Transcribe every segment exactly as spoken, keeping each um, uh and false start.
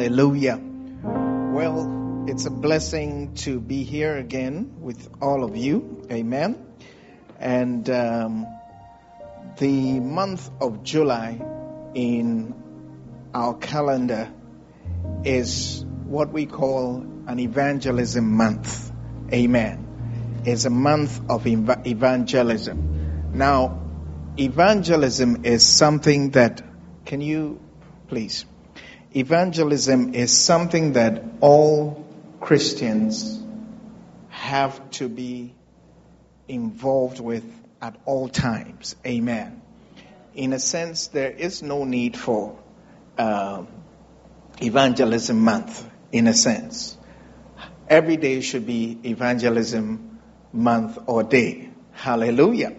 Hallelujah. Well, it's a blessing to be here again with all of you. Amen. And um, the month of July in our calendar is what we call an evangelism month. Amen. It's a month of ev- evangelism. Now, evangelism is something that, can you please? Evangelism is something that all Christians have to be involved with at all times. Amen. In a sense, there is no need for uh, evangelism month, in a sense. Every day should be evangelism month or day. Hallelujah.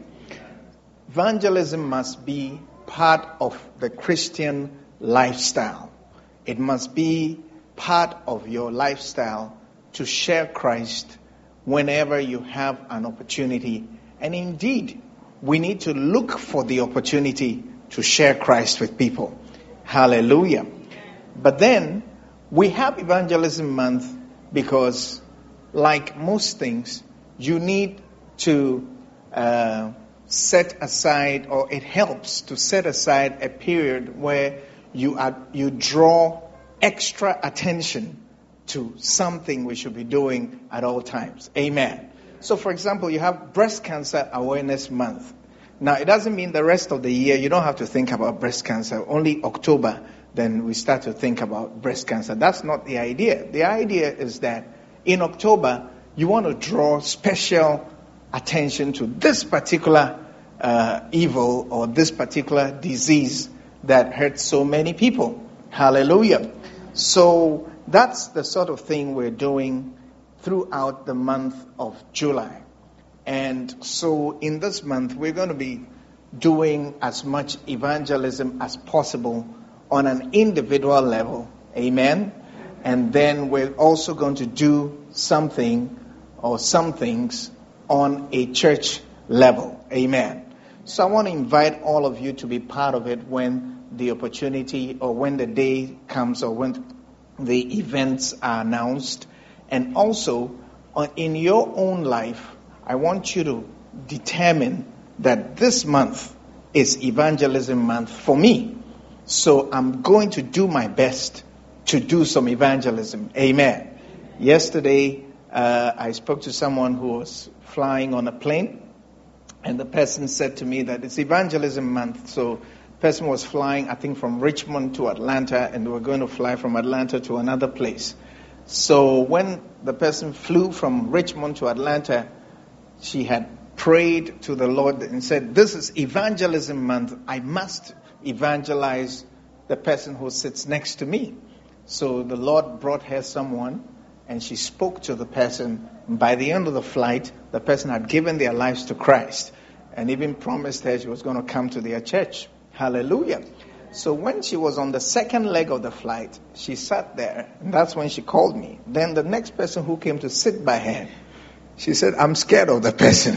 Evangelism must be part of the Christian lifestyle. It must be part of your lifestyle to share Christ whenever you have an opportunity. And indeed, we need to look for the opportunity to share Christ with people. Hallelujah. But then, we have Evangelism Month because, like most things, you need to uh, set aside, or it helps to set aside a period where you are, you draw extra attention to something we should be doing at all times. Amen. So, for example, you have Breast Cancer Awareness Month. Now, it doesn't mean the rest of the year you don't have to think about breast cancer. Only October, then we start to think about breast cancer. That's not the idea. The idea is that in October, you want to draw special attention to this particular uh, evil or this particular disease that hurts so many people. Hallelujah. So that's the sort of thing we're doing throughout the month of July. And so in this month, we're going to be doing as much evangelism as possible on an individual level. Amen. And then we're also going to do something or some things on a church level. Amen. So I want to invite all of you to be part of it when the opportunity or when the day comes or when the events are announced. And also, in your own life, I want you to determine that this month is evangelism month for me. So I'm going to do my best to do some evangelism. Amen. Yesterday, uh, I spoke to someone who was flying on a plane. And the person said to me that it's evangelism month. So the person was flying, I think, from Richmond to Atlanta, and they were going to fly from Atlanta to another place. So when the person flew from Richmond to Atlanta, she had prayed to the Lord and said, this is evangelism month. I must evangelize the person who sits next to me. So the Lord brought her someone, and she spoke to the person. By the end of the flight, the person had given their lives to Christ and even promised her she was going to come to their church. Hallelujah. So when she was on the second leg of the flight, she sat there, and that's when she called me. Then the next person who came to sit by her, she said, I'm scared of the person.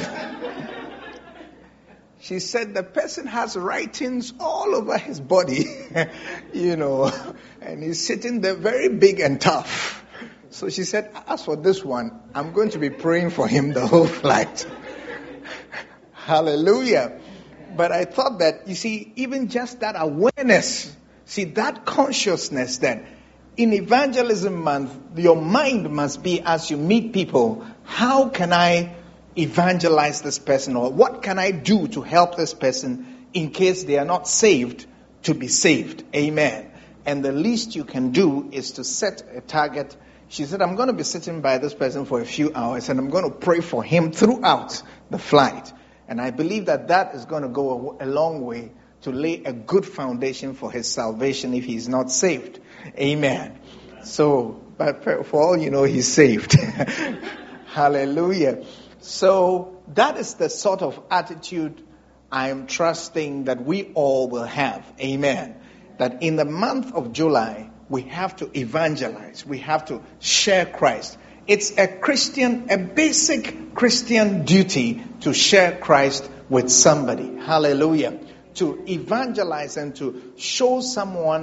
She said the person has writings all over his body, you know, and he's sitting there very big and tough. So she said, as for this one, I'm going to be praying for him the whole flight. Hallelujah. But I thought that, you see, even just that awareness, see, that consciousness that in evangelism month, your mind must be, as you meet people, how can I evangelize this person, or what can I do to help this person in case they are not saved to be saved? Amen. And the least you can do is to set a target. She said, I'm going to be sitting by this person for a few hours, and I'm going to pray for him throughout the flight. And I believe that that is going to go a, a long way to lay a good foundation for his salvation if he's not saved. Amen. So, but for all you know, he's saved. Hallelujah. So that is the sort of attitude I am trusting that we all will have. Amen. That in the month of July, we have to evangelize. We have to share Christ. It's a Christian, a basic Christian duty to share Christ with somebody. Hallelujah. To evangelize and to show someone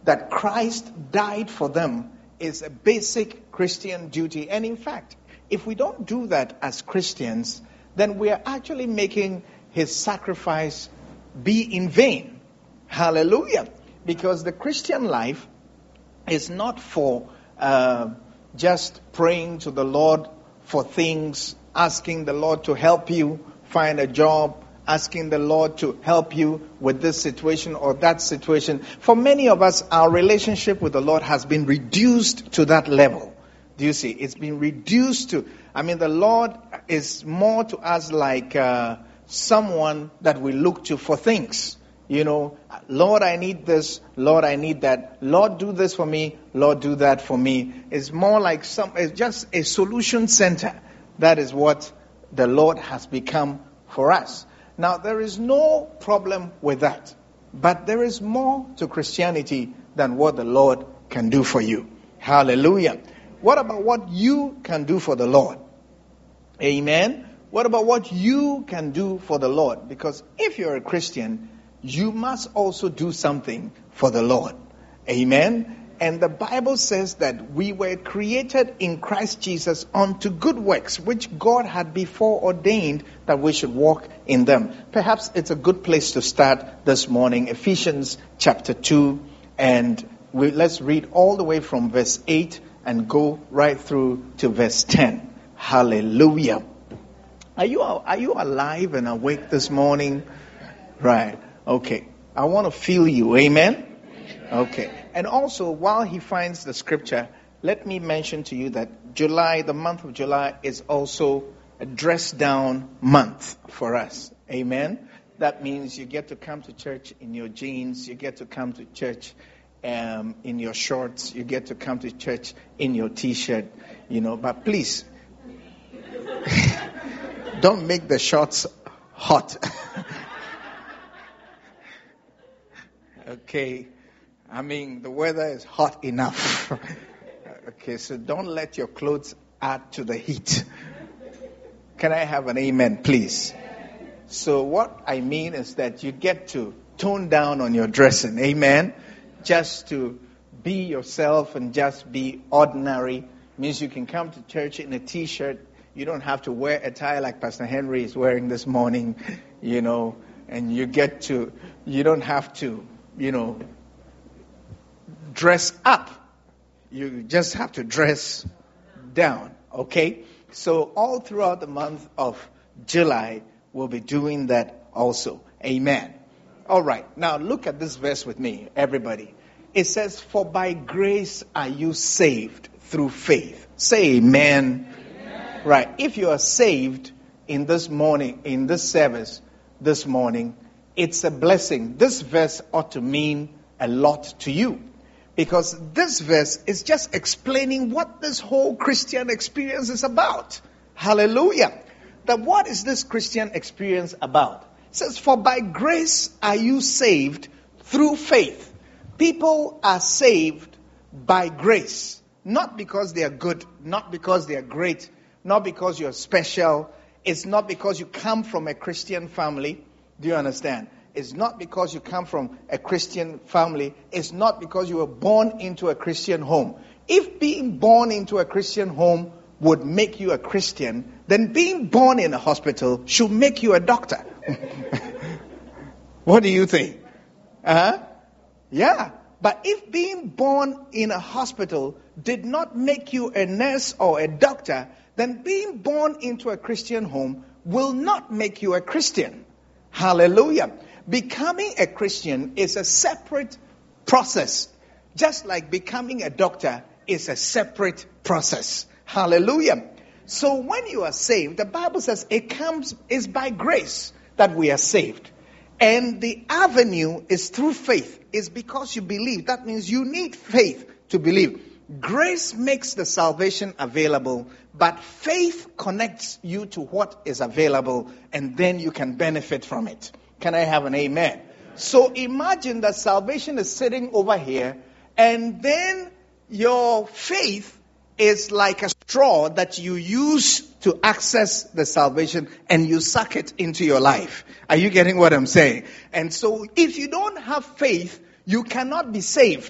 that Christ died for them is a basic Christian duty. And in fact, if we don't do that as Christians, then we are actually making his sacrifice be in vain. Hallelujah. Because the Christian life is not for uh, just praying to the Lord for things, asking the Lord to help you find a job, asking the Lord to help you with this situation or that situation. For many of us, our relationship with the Lord has been reduced to that level. Do you see? It's been reduced to, I mean, the Lord is more to us like uh, someone that we look to for things. You know, Lord, I need this. Lord, I need that. Lord, do this for me. Lord, do that for me. It's more like some, it's just a solution center. That is what the Lord has become for us. Now, there is no problem with that. But there is more to Christianity than what the Lord can do for you. Hallelujah. What about what you can do for the Lord? Amen. What about what you can do for the Lord? Because if you're a Christian, you must also do something for the Lord. Amen. And the Bible says that we were created in Christ Jesus unto good works, which God had before ordained that we should walk in them. Perhaps it's a good place to start this morning. Ephesians chapter two, and we, let's read all the way from verse eight and go right through to verse ten. Hallelujah. Are you, are you alive and awake this morning? Right. Okay. I want to feel you. Amen? Okay. And also, while he finds the scripture, let me mention to you that July, the month of July, is also a dress down month for us. Amen? That means you get to come to church in your jeans. You get to come to church um, in your shorts. You get to come to church in your t-shirt. You know, but please, don't make the shorts hot. Okay. I mean, the weather is hot enough. Okay, so don't let your clothes add to the heat. Can I have an amen, please? So what I mean is that you get to tone down on your dressing. Amen. Just to be yourself and just be ordinary means you can come to church in a t-shirt. You don't have to wear a tie like Pastor Henry is wearing this morning, you know, and you get to, you don't have to, you know, dress up. You just have to dress down, okay? So all throughout the month of July, we'll be doing that also. Amen. All right. Now look at this verse with me, everybody. It says, for by grace are you saved through faith. Say amen. Amen. Right. If you are saved in this morning, in this service this morning, it's a blessing. This verse ought to mean a lot to you. Because this verse is just explaining what this whole Christian experience is about. Hallelujah. That what is this Christian experience about? It says, for by grace are you saved through faith. People are saved by grace. Not because they are good, not because they are great, not because you're special. It's not because you come from a Christian family. Do you understand? It's not because you come from a Christian family. It's not because you were born into a Christian home. If being born into a Christian home would make you a Christian, then being born in a hospital should make you a doctor. What do you think? Uh-huh. Yeah. But if being born in a hospital did not make you a nurse or a doctor, then being born into a Christian home will not make you a Christian. Hallelujah. Becoming a Christian is a separate process. Just like becoming a doctor is a separate process. Hallelujah. So when you are saved, the Bible says it comes, is by grace that we are saved. And the avenue is through faith. It's because you believe. That means you need faith to believe. Grace makes the salvation available, but faith connects you to what is available, and then you can benefit from it. Can I have an amen? So imagine that salvation is sitting over here, and then your faith is like a straw that you use to access the salvation, and you suck it into your life. Are you getting what I'm saying? And so if you don't have faith, you cannot be saved.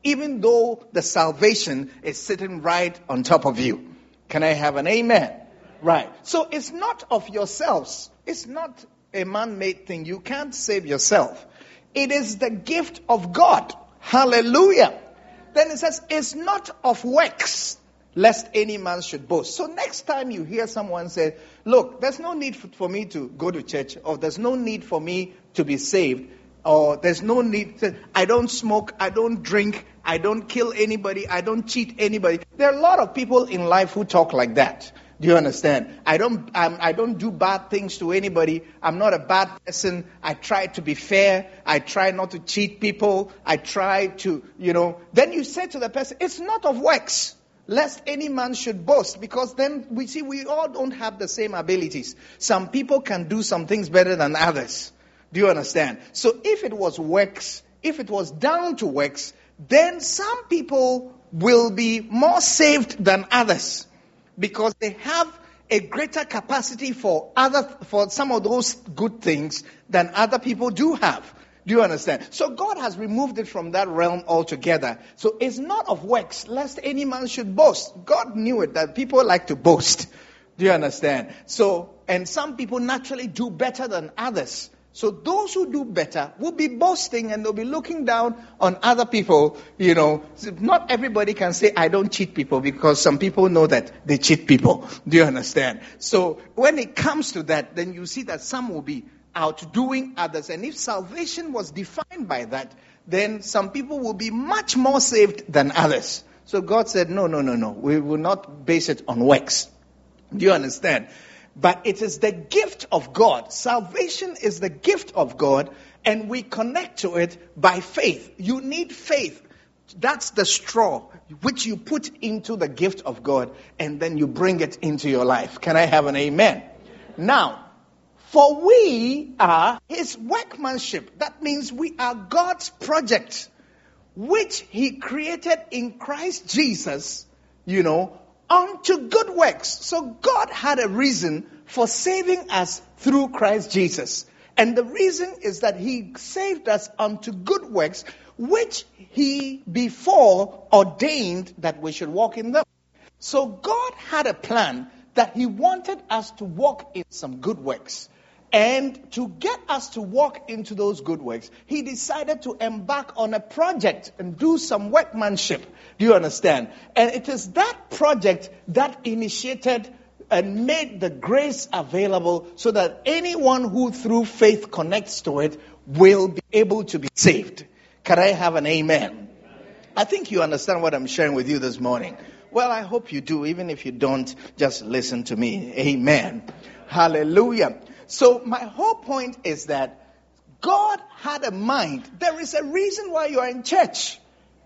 even though the salvation is sitting right on top of you. Can I have an amen? Right. So it's not of yourselves. It's not a man-made thing. You can't save yourself. It is the gift of God. Hallelujah. Then it says, it's not of works, lest any man should boast. So next time you hear someone say, look, there's no need for me to go to church, or there's no need for me to be saved, or there's no need to, I don't smoke, I don't drink, I don't kill anybody, I don't cheat anybody. There are a lot of people in life who talk like that. Do you understand? I don't I'm, I don't do bad things to anybody. I'm not a bad person. I try to be fair. I try not to cheat people. I try to, you know. Then you say to the person, it's not of works, lest any man should boast. Because then we see we all don't have the same abilities. Some people can do some things better than others. Do you understand? So if it was works, if it was down to works, then some people will be more saved than others, because they have a greater capacity for other for some of those good things than other people do have. Do you understand? So God has removed it from that realm altogether. So it's not of works, lest any man should boast. God knew it, that people like to boast. Do you understand? So, and some people naturally do better than others. So those who do better will be boasting, and they'll be looking down on other people. You know, not everybody can say, I don't cheat people, because some people know that they cheat people. Do you understand? So when it comes to that, then you see that some will be outdoing others. And if salvation was defined by that, then some people will be much more saved than others. So God said, no, no, no, no. We will not base it on works. Do you understand? But it is the gift of God. Salvation is the gift of God, and we connect to it by faith. You need faith. That's the straw which you put into the gift of God, and then you bring it into your life. Can I have an amen? Now, for we are his workmanship. That means we are God's project, which he created in Christ Jesus, you know, unto good works. So God had a reason for saving us through Christ Jesus. And the reason is that he saved us unto good works, which he before ordained that we should walk in them. So God had a plan that he wanted us to walk in some good works. And to get us to walk into those good works, he decided to embark on a project and do some workmanship. Do you understand? And it is that project that initiated and made the grace available so that anyone who through faith connects to it will be able to be saved. Can I have an amen? I think you understand what I'm sharing with you this morning. Well, I hope you do. Even if you don't, just listen to me. Amen. Hallelujah. So my whole point is that God had a mind. There is a reason why you are in church.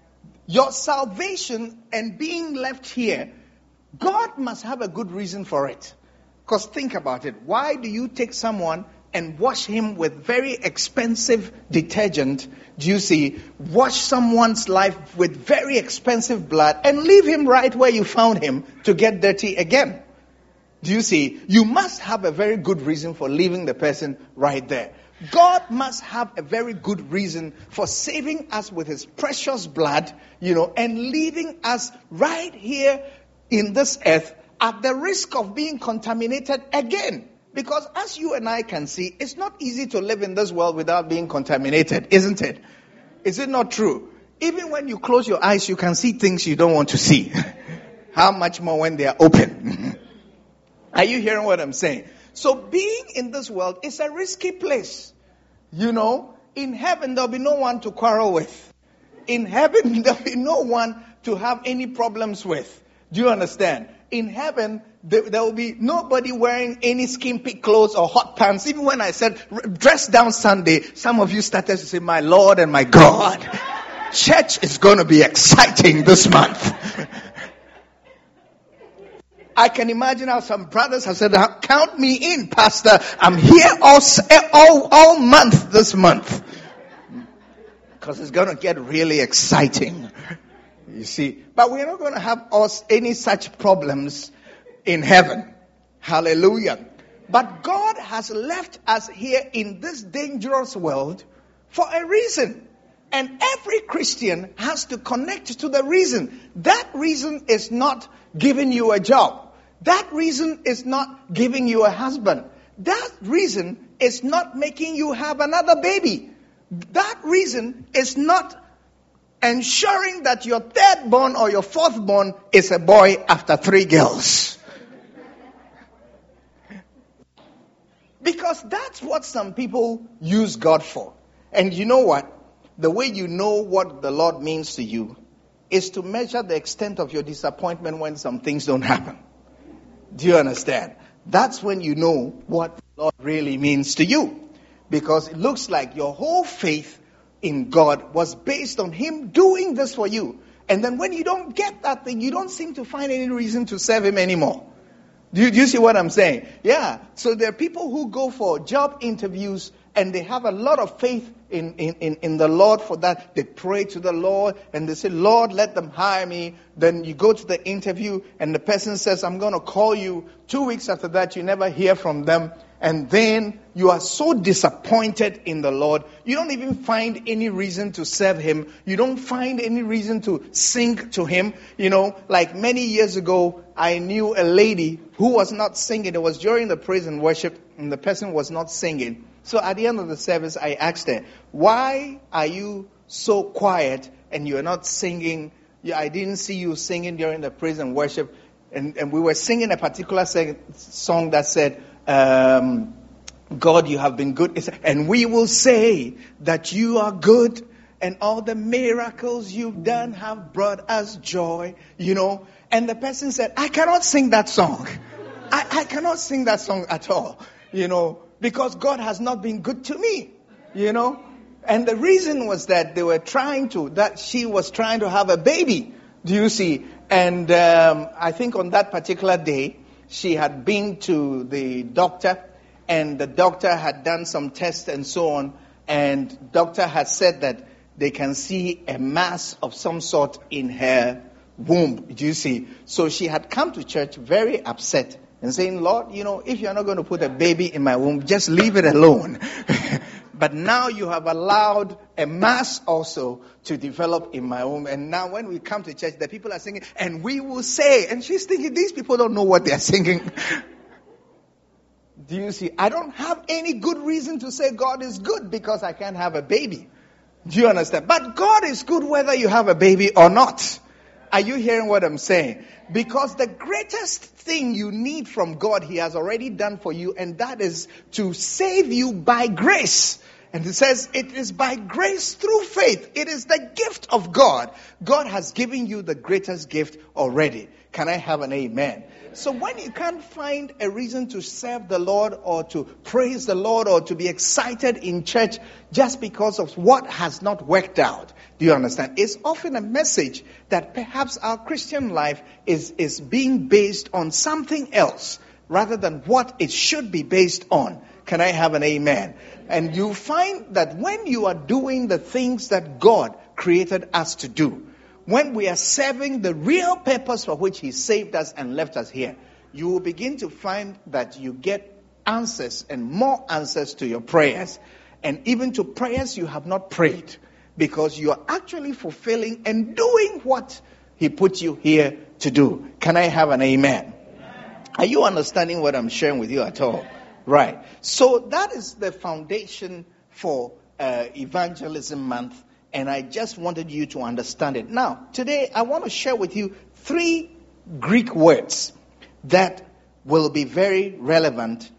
Your salvation and being left here, God must have a good reason for it. Because think about it. Why do you take someone and wash him with very expensive detergent? Do you see? Wash someone's life with very expensive blood and leave him right where you found him to get dirty again. Do you see? You must have a very good reason for leaving the person right there. God must have a very good reason for saving us with his precious blood, you know, and leaving us right here in this earth at the risk of being contaminated again. Because as you and I can see, it's not easy to live in this world without being contaminated, isn't it? Is it not true? Even when you close your eyes, you can see things you don't want to see. How much more when they are open? Are you hearing what I'm saying? So being in this world is a risky place. You know, in heaven there'll be no one to quarrel with. In heaven there'll be no one to have any problems with. Do you understand? In heaven there, there will be nobody wearing any skimpy clothes or hot pants. Even when I said dress down Sunday, some of you started to say, my Lord and my God. Church is going to be exciting this month. I can imagine how some brothers have said, count me in, Pastor. I'm here all, all, all month this month. Because it's going to get really exciting. You see. But we're not going to have us any such problems in heaven. Hallelujah. But God has left us here in this dangerous world for a reason. And every Christian has to connect to the reason. That reason is not giving you a job. That reason is not giving you a husband. That reason is not making you have another baby. That reason is not ensuring that your third born or your fourth born is a boy after three girls. Because that's what some people use God for. And you know what? The way you know what the Lord means to you is to measure the extent of your disappointment when some things don't happen. Do you understand? That's when you know what the Lord really means to you. Because it looks like your whole faith in God was based on Him doing this for you. And then when you don't get that thing, you don't seem to find any reason to serve Him anymore. Do you, do you see what I'm saying? Yeah. So there are people who go for job interviews and they have a lot of faith in, in, in, in the Lord for that. They pray to the Lord and they say, Lord, let them hire me. Then you go to the interview and the person says, I'm going to call you. Two weeks after that, you never hear from them. And then you are so disappointed in the Lord, you don't even find any reason to serve Him. You don't find any reason to sing to Him. You know, like many years ago, I knew a lady who was not singing. It was during the praise and worship, and the person was not singing. So at the end of the service, I asked her, why are you so quiet and you're not singing? I didn't see you singing during the praise and worship. And, and we were singing a particular song that said, Um, God, you have been good. And we will say that you are good and all the miracles you've done have brought us joy, you know. And the person said, I cannot sing that song. I, I cannot sing that song at all, you know, because God has not been good to me, you know. And the reason was that they were trying to, that she was trying to have a baby, do you see? And um, I think on that particular day, she had been to the doctor, and the doctor had done some tests and so on, and doctor had said that they can see a mass of some sort in her womb, do you see? So she had come to church very upset and saying, Lord, you know, if you're not going to put a baby in my womb, just leave it alone. But now you have allowed a mass also to develop in my womb. And now when we come to church, the people are singing, and we will say, and she's thinking, these people don't know what they're singing. Do you see? I don't have any good reason to say God is good because I can't have a baby. Do you understand? But God is good whether you have a baby or not. Are you hearing what I'm saying? Because the greatest thing you need from God, He has already done for you, and that is to save you by grace. And it says it is by grace through faith. It is the gift of God. God has given you the greatest gift already. Can I have an amen? So when you can't find a reason to serve the Lord or to praise the Lord or to be excited in church just because of what has not worked out, do you understand? It's often a message that perhaps our Christian life is, is being based on something else rather than what it should be based on. Can I have an amen? And you find that when you are doing the things that God created us to do, when we are serving the real purpose for which He saved us and left us here, you will begin to find that you get answers and more answers to your prayers, and even to prayers you have not prayed, because you are actually fulfilling and doing what He put you here to do. Can I have an amen? Are you understanding what I'm sharing with you at all? Right. So that is the foundation for uh, Evangelism Month. And I just wanted you to understand it. Now, today I want to share with you three Greek words that will be very relevant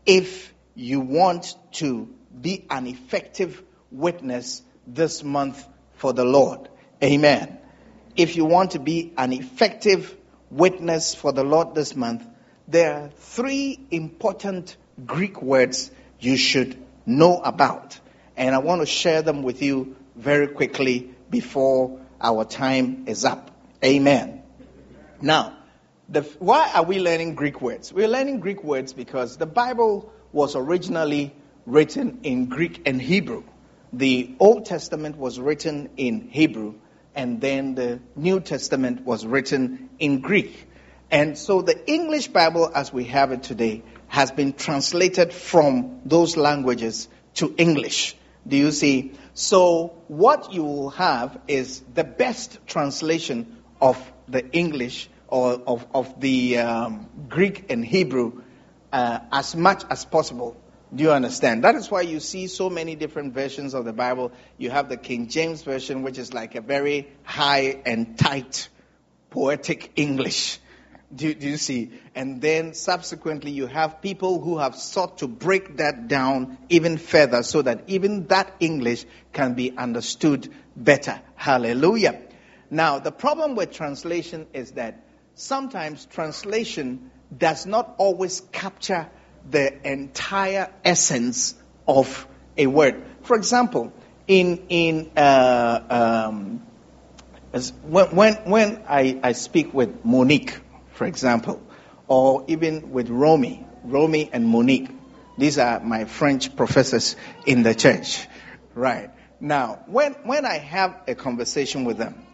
if you want to be an effective witness this month for the Lord. Amen. If you want to be an effective witness for the Lord this month, there are three important Greek words you should know about. And I want to share them with you very quickly before our time is up. Amen. Now, the, why are we learning Greek words? We're learning Greek words because the Bible was originally written in Greek and Hebrew. The Old Testament was written in Hebrew, and then the New Testament was written in Greek. And so the English Bible, as we have it today, has been translated from those languages to English. Do you see? So what you will have is the best translation of the English or of, of the um, Greek and Hebrew uh, as much as possible. Do you understand? That is why you see so many different versions of the Bible. You have the King James Version, which is like a very high and tight, poetic English. Do, do you see? And then subsequently you have people who have sought to break that down even further so that even that English can be understood better. Hallelujah. Now, the problem with translation is that sometimes translation does not always capture the entire essence of a word. For example, in in uh, um, as when when, when I, I speak with Monique, for example, or even with Romy, Romy and Monique. These are my French professors in the church. Right. Now, when when I have a conversation with them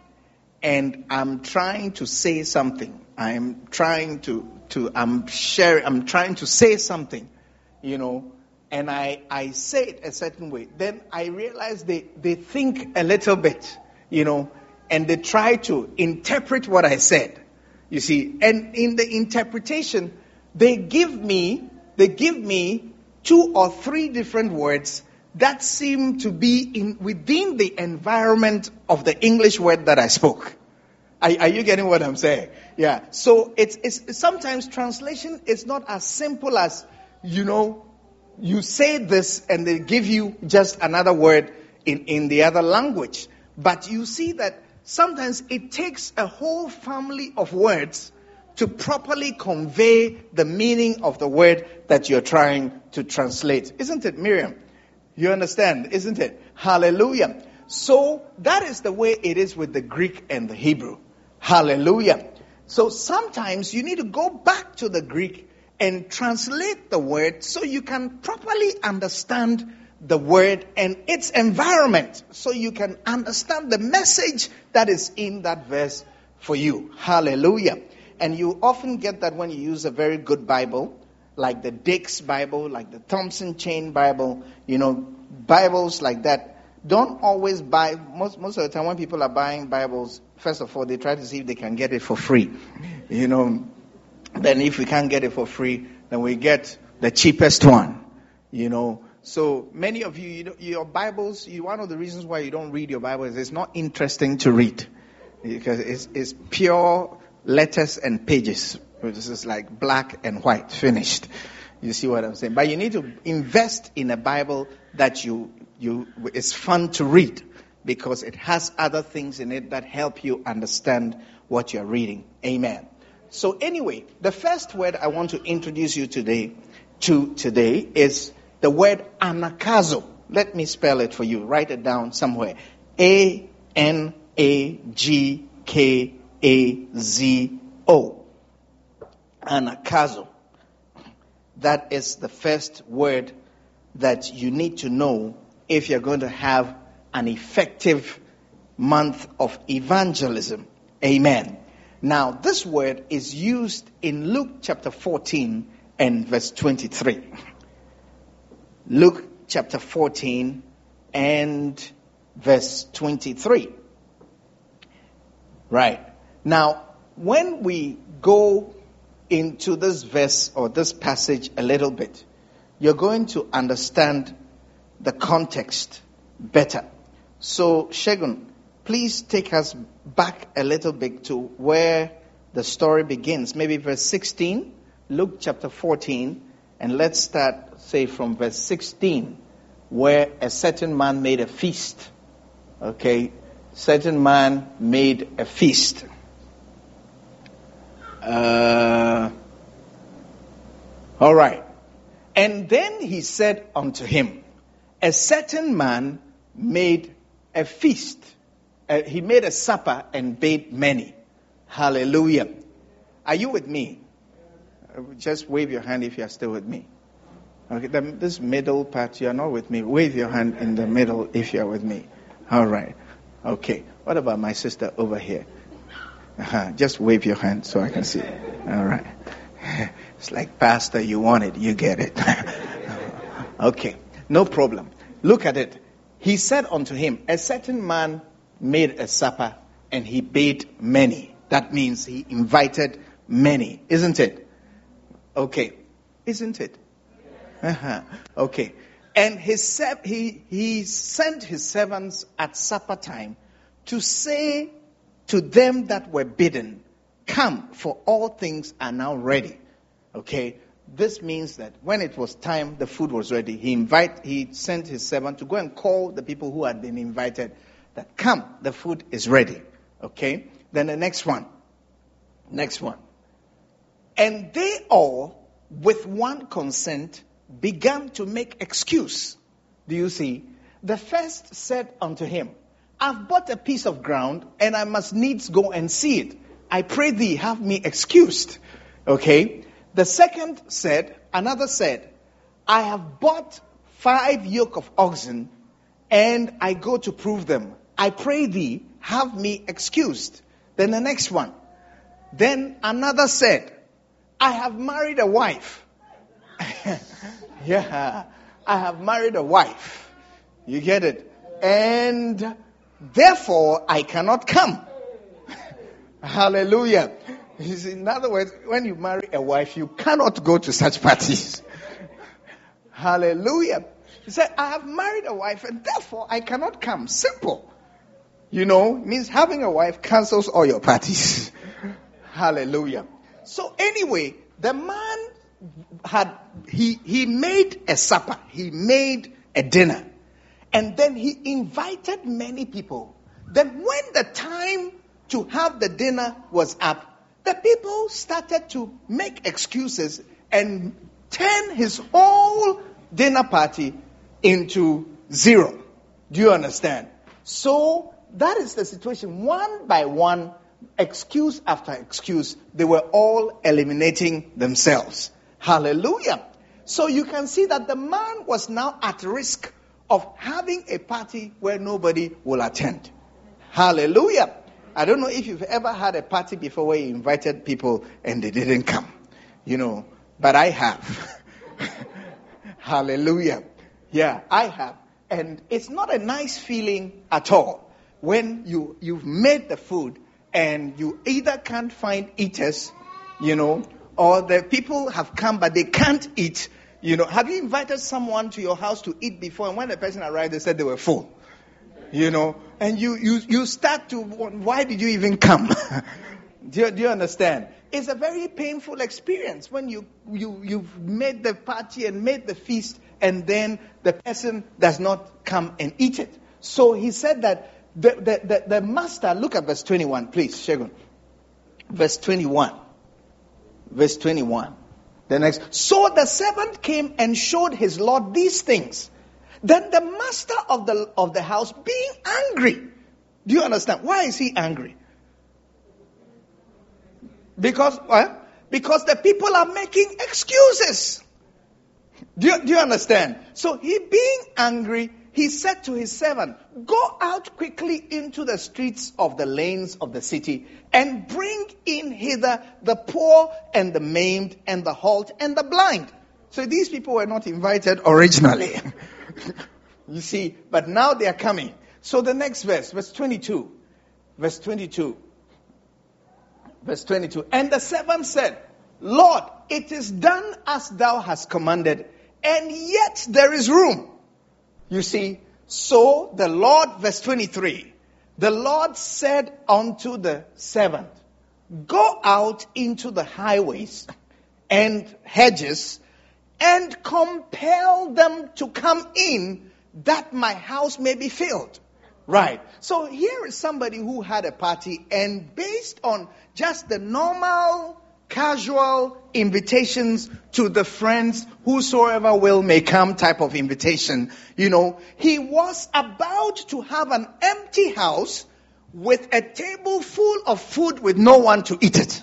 and I'm trying to say something, I'm trying to, to I'm sharing, I'm trying to say something, you know, and I, I say it a certain way, then I realize they, they think a little bit, you know, and they try to interpret what I said. You see, and in the interpretation, they give me, they give me two or three different words that seem to be in within the environment of the English word that I spoke. Are, are you getting what I'm saying? Yeah. So it's, it's sometimes translation is not as simple as, you know, you say this and they give you just another word in, in the other language. But you see that sometimes it takes a whole family of words to properly convey the meaning of the word that you're trying to translate. Isn't it, Miriam? You understand, isn't it? Hallelujah. So that is the way it is with the Greek and the Hebrew. Hallelujah. So sometimes you need to go back to the Greek and translate the word so you can properly understand the word and its environment, so you can understand the message that is in that verse for you. Hallelujah. And you often get that when you use a very good Bible, like the Dix Bible, like the Thompson Chain Bible, you know, Bibles like that. Don't always buy, most, most of the time when people are buying Bibles, first of all, they try to see if they can get it for free. You know, then if we can't get it for free, then we get the cheapest one, you know. So many of you, you know, your Bibles, you, one of the reasons why you don't read your Bible is it's not interesting to read. Because it's, it's pure letters and pages. This is like black and white, finished. You see what I'm saying? But you need to invest in a Bible that you, you, it's fun to read. Because it has other things in it that help you understand what you're reading. Amen. So anyway, the first word I want to introduce you today to today is the word anagkazo. Let me spell it for you. Write it down somewhere. A N A G K A Z O. Anagkazo. That is the first word that you need to know if you're going to have an effective month of evangelism. Amen. Now, this word is used in Luke chapter fourteen and verse twenty-three. Luke chapter fourteen and verse twenty-three. Right. Now, when we go into this verse or this passage a little bit, you're going to understand the context better. So, Shegun, please take us back a little bit to where the story begins. Maybe verse sixteen, Luke chapter fourteen, and let's start, say, from verse sixteen, where a certain man made a feast. Okay, certain man made a feast. Uh, all right. And then he said unto him, a certain man made a feast. Uh, he made a supper and bade many. Hallelujah. Are you with me? Uh, just wave your hand if you are still with me. Okay, the, this middle part, you are not with me. Wave your hand in the middle if you are with me. All right. Okay. What about my sister over here? Uh-huh. Just wave your hand so I can see. All right. It's like, Pastor, you want it, you get it. Okay. No problem. Look at it. he said unto him, a certain man made a supper, and he bade many. That means he invited many, isn't it? Okay. Isn't it? Uh-huh. Okay. And his he he sent his servants at supper time to say to them that were bidden, come, for all things are now ready. Okay. This means that when it was time, the food was ready. He invite he sent his servant to go and call the people who had been invited, that come, the food is ready. Okay. Then the next one. Next one. And they all, with one consent, began to make excuse. Do you see? The first said unto him, I've bought a piece of ground, and I must needs go and see it. I pray thee, have me excused. Okay? The second said, another said, I have bought five yoke of oxen, and I go to prove them. I pray thee, have me excused. Then the next one. Then another said, I have married a wife. Yeah, I have married a wife. You get it? And therefore I cannot come. Hallelujah. In other words, when you marry a wife, you cannot go to such parties. Hallelujah. He said, I have married a wife, and therefore I cannot come. Simple. You know, it means having a wife cancels all your parties. Hallelujah. So anyway, the man had, he, he made a supper. He made a dinner. And then he invited many people. Then when the time to have the dinner was up, the people started to make excuses and turn his whole dinner party into zero. Do you understand? So that is the situation. One by one, excuse after excuse, they were all eliminating themselves. Hallelujah. So you can see that the man was now at risk of having a party where nobody will attend. Hallelujah. I don't know if you've ever had a party before where you invited people and they didn't come. You know, but I have. Hallelujah. Yeah, I have. And it's not a nice feeling at all when you, you've made the food and you either can't find eaters, you know, or the people have come but they can't eat. You know, have you invited someone to your house to eat before, and when the person arrived, they said they were full? You know, and you, you, you start to, why did you even come? do, you, do you understand? It's a very painful experience when you, you, you've made the party and made the feast, and then the person does not come and eat it. So he said that the, the, the, the master, look at verse twenty-one, please, Shegun. Verse twenty-one. Verse twenty-one. The next. So the servant came and showed his lord these things. Then the master of the of the house, being angry. Do you understand? Why is he angry? Because well, because the people are making excuses. Do you, do you understand? So he being angry, he said to his servant, go out quickly into the streets of the lanes of the city and bring in hither the poor and the maimed and the halt and the blind. So these people were not invited originally. You see, but now they are coming. So the next verse, verse twenty-two. Verse twenty-two. Verse twenty-two. And the servant said, Lord, it is done as thou hast commanded, and yet there is room. You see, so the Lord, verse twenty-three, the Lord said unto the servant, go out into the highways and hedges and compel them to come in, that my house may be filled. Right. So here is somebody who had a party, and based on just the normal, casual invitations to the friends, whosoever will may come type of invitation, you know, he was about to have an empty house with a table full of food with no one to eat it.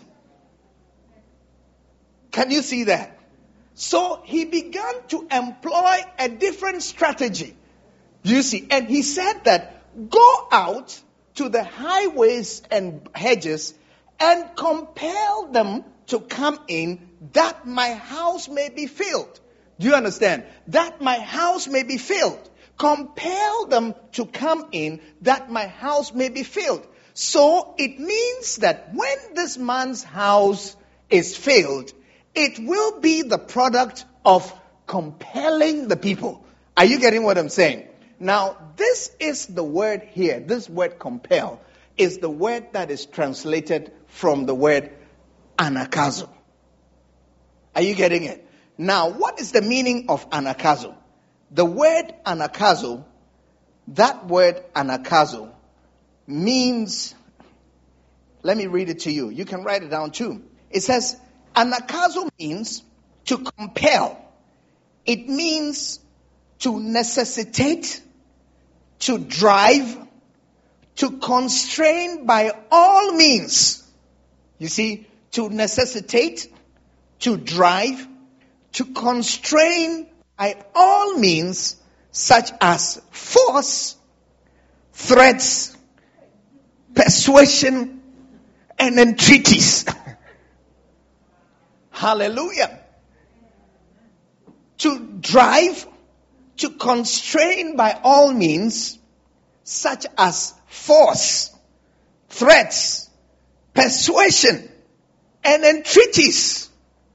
Can you see that? So he began to employ a different strategy. You see, and he said that go out to the highways and hedges and compel them to come in, that my house may be filled. Do you understand? That my house may be filled. Compel them to come in that my house may be filled. So it means that when this man's house is filled, it will be the product of compelling the people. Are you getting what I'm saying? Now, this is the word here. This word compel is the word that is translated from the word anakazo. Are you getting it? Now, what is the meaning of anakazo? The word anakazo, that word anakazo means, let me read it to you. You can write it down too. It says, anakazo means to compel. It means to necessitate, to drive, to constrain by all means. You see, to necessitate, to drive, to constrain by all means, such as force, threats, persuasion, and entreaties. Hallelujah. To drive, to constrain by all means, such as force, threats, persuasion, and entreaties.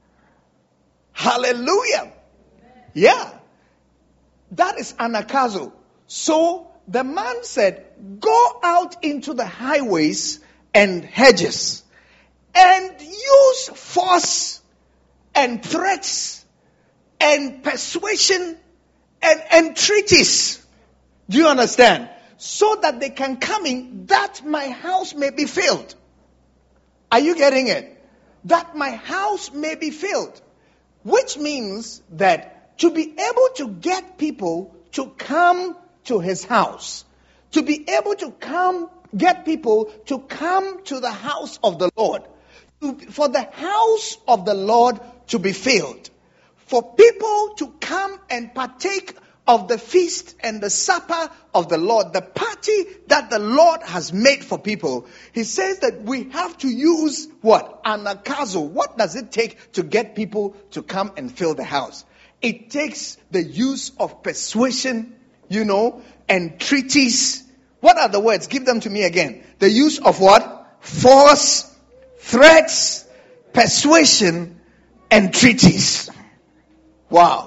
Hallelujah. Yeah. That is anakazo. So the man said, go out into the highways and hedges and use force and threats and persuasion and entreaties. Do you understand? So that they can come in, that my house may be filled. Are you getting it? That my house may be filled. Which means that to be able to get people to come to his house, to be able to come, get people to come to the house of the Lord, to, for the house of the Lord to be filled, for people to come and partake of the feast and the supper of the Lord, the party that the Lord has made for people. He says that we have to use what? Anakazo. What does it take to get people to come and fill the house? It takes the use of persuasion, you know, entreaties. What are the words? Give them to me again. The use of what? Force, threats, persuasion, entreaties. Wow.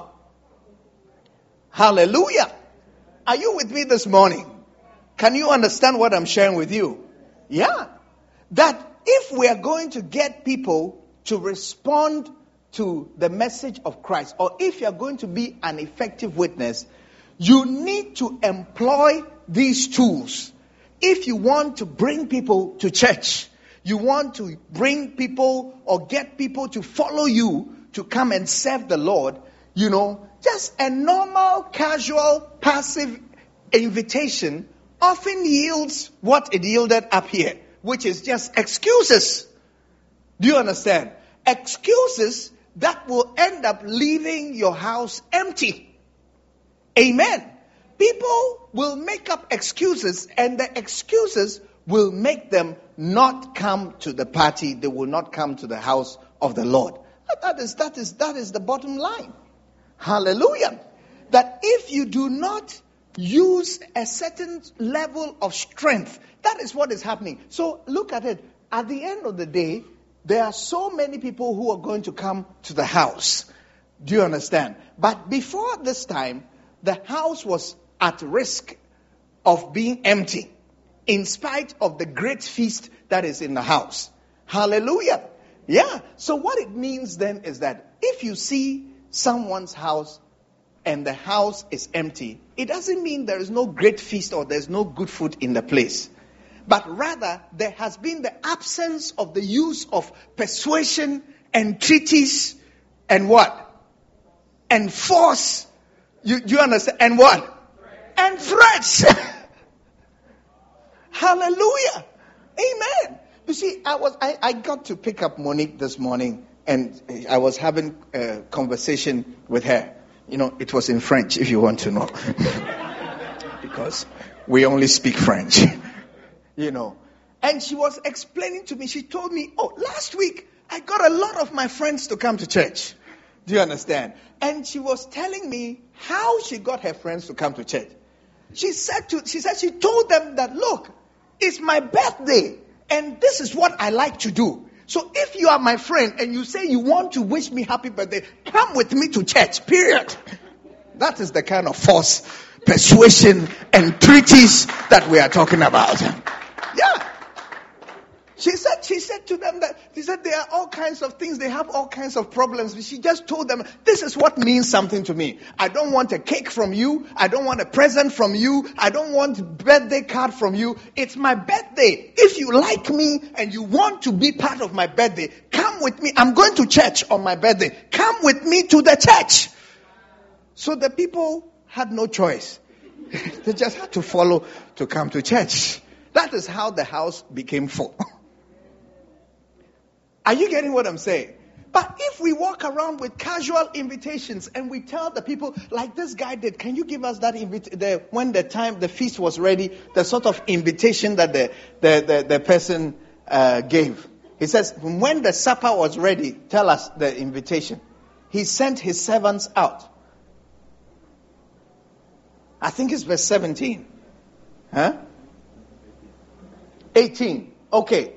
Hallelujah. Are you with me this morning? Can you understand what I'm sharing with you? Yeah. That if we are going to get people to respond to the message of Christ, or if you're going to be an effective witness, you need to employ these tools. If you want to bring people to church, you want to bring people or get people to follow you to come and serve the Lord, you know, just a normal, casual, passive invitation often yields what it yielded up here, which is just excuses. Do you understand? Excuses that will end up leaving your house empty. Amen. People will make up excuses, and the excuses will make them not come to the party. They will not come to the house of the Lord. That is, that is, that is the bottom line. Hallelujah. That if you do not use a certain level of strength, that is what is happening. So look at it. At the end of the day, there are so many people who are going to come to the house. Do you understand? But before this time, the house was at risk of being empty, in spite of the great feast that is in the house. Hallelujah. Yeah. So what it means then is that if you see someone's house and the house is empty, it doesn't mean there is no great feast or there's no good food in the place. But rather, there has been the absence of the use of persuasion, entreaties, and what? And force. You, you understand? And what? And threats. Hallelujah. Amen. You see, I was I, I got to pick up Monique this morning, and I was having a conversation with her. You know, it was in French, if you want to know. Because we only speak French. You know. And she was explaining to me, she told me, oh, last week I got a lot of my friends to come to church. Do you understand? And she was telling me how she got her friends to come to church. She said to, she said she told them that, look, it's my birthday and this is what I like to do. So if you are my friend and you say you want to wish me happy birthday, come with me to church, period. That is the kind of force, persuasion, and treaties that we are talking about. Yeah. She said, she said to them that, she said there are all kinds of things, they have all kinds of problems. She just told them, this is what means something to me. I don't want a cake from you. I don't want a present from you. I don't want a birthday card from you. It's my birthday. If you like me and you want to be part of my birthday, come with me. I'm going to church on my birthday. Come with me to the church. So the people had no choice. They just had to follow to come to church. That is how the house became full. Are you getting what I'm saying? But if we walk around with casual invitations and we tell the people, like this guy did, can you give us that invitation? When the time, the feast was ready, the sort of invitation that the, the, the, the person uh, gave. He says, when the supper was ready, tell us the invitation. He sent his servants out. I think it's verse seventeen. Huh? eighteen. Okay.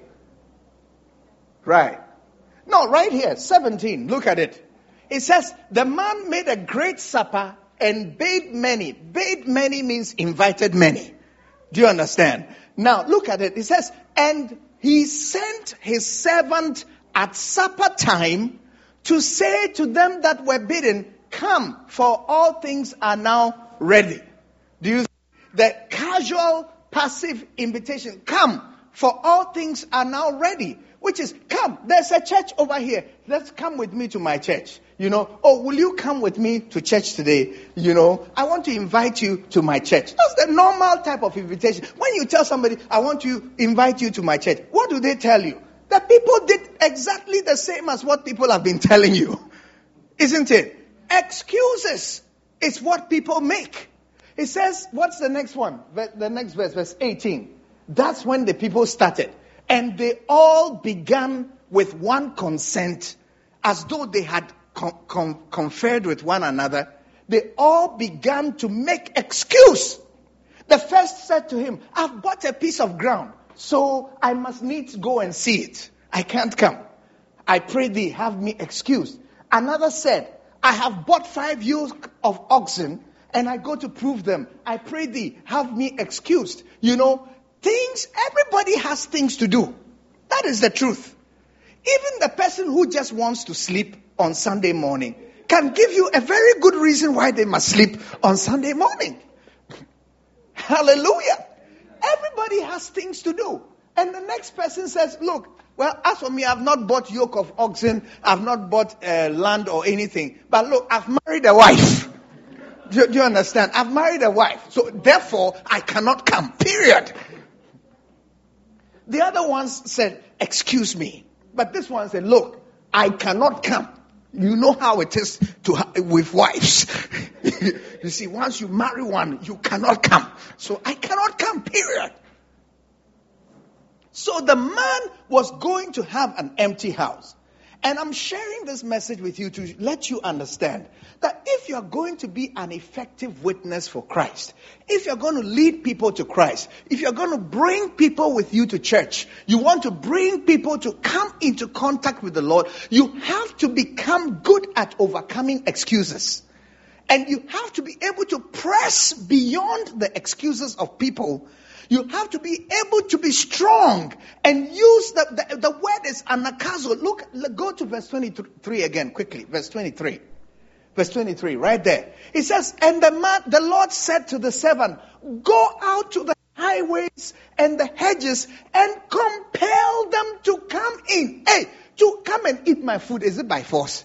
Right. No, right here, seventeen. Look at it. It says, the man made a great supper and bade many. Bade many means invited many. Do you understand? Now, look at it. It says, and he sent his servant at supper time to say to them that were bidden, come, for all things are now ready. Do you see the casual, passive invitation? Come, for all things are now ready. Which is, come, there's a church over here. Let's come with me to my church. You know, oh, will you come with me to church today? You know, I want to invite you to my church. That's the normal type of invitation. When you tell somebody, I want to invite you to my church, what do they tell you? The people did exactly the same as what people have been telling you. Isn't it? Excuses is what people make. It says, what's the next one? The next verse, verse eighteen. That's when the people started. And they all began with one consent, as though they had com- com- conferred with one another. They all began to make excuse. The first said to him, I've bought a piece of ground, so I must needs go and see it. I can't come. I pray thee, have me excused. Another said, I have bought five yoke of oxen, and I go to prove them. I pray thee, have me excused. You know, things, everybody has things to do. That is the truth. Even the person who just wants to sleep on Sunday morning can give you a very good reason why they must sleep on Sunday morning. Hallelujah. Everybody has things to do. And the next person says, look, well, as for me, I've not bought yoke of oxen. I've not bought uh, land or anything. But look, I've married a wife. Do, do you understand? I've married a wife. So therefore, I cannot come. Period. The other ones said, excuse me. But this one said, look, I cannot come. You know how it is to ha- with wives. You see, once you marry one, you cannot come. So I cannot come, period. So the man was going to have an empty house. And I'm sharing this message with you to let you understand that if you're going to be an effective witness for Christ, if you're going to lead people to Christ, if you're going to bring people with you to church, you want to bring people to come into contact with the Lord, you have to become good at overcoming excuses. And you have to be able to press beyond the excuses of people. You have to be able to be strong and use the, the, the word is anakazo. Look, go to verse twenty-three again, quickly. Verse twenty-three. Verse twenty-three, right there. It says, and the man, the Lord said to the servant, go out to the highways and the hedges and compel them to come in. Hey, to come and eat my food. Is it by force?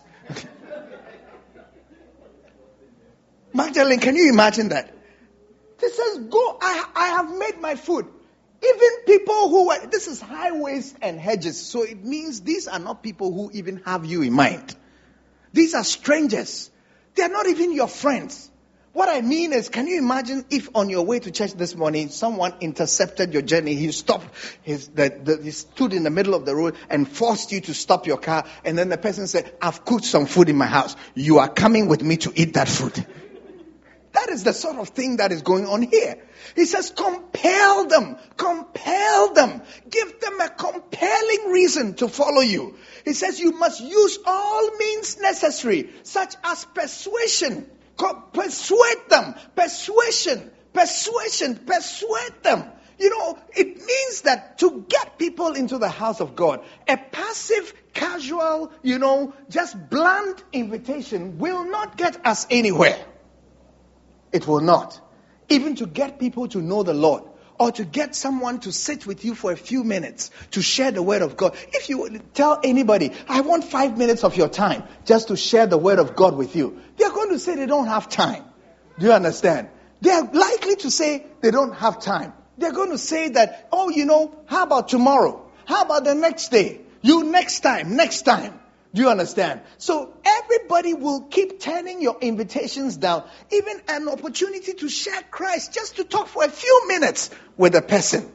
Magdalene, can you imagine that? He says, go, I, I have made my food. Even people who are, this is highways and hedges. So it means these are not people who even have you in mind. These are strangers. They are not even your friends. What I mean is, can you imagine if on your way to church this morning, someone intercepted your journey, he stopped, his, the, the, he stood in the middle of the road and forced you to stop your car, and then the person said, I've cooked some food in my house. You are coming with me to eat that food. That is the sort of thing that is going on here. He says, compel them, compel them, give them a compelling reason to follow you. He says you must use all means necessary, such as persuasion. Persuade them, persuasion, persuasion, persuade them. You know, it means that to get people into the house of God, a passive, casual, you know, just bland invitation will not get us anywhere. It will not. Even to get people to know the Lord, or to get someone to sit with you for a few minutes to share the word of God. If you tell anybody, I want five minutes of your time just to share the word of God with you, they're going to say they don't have time. Do you understand? They're likely to say they don't have time. They're going to say that, oh, you know, how about tomorrow? How about the next day? You next time, next time. Do you understand? So everybody will keep turning your invitations down. Even an opportunity to share Christ, just to talk for a few minutes with a person.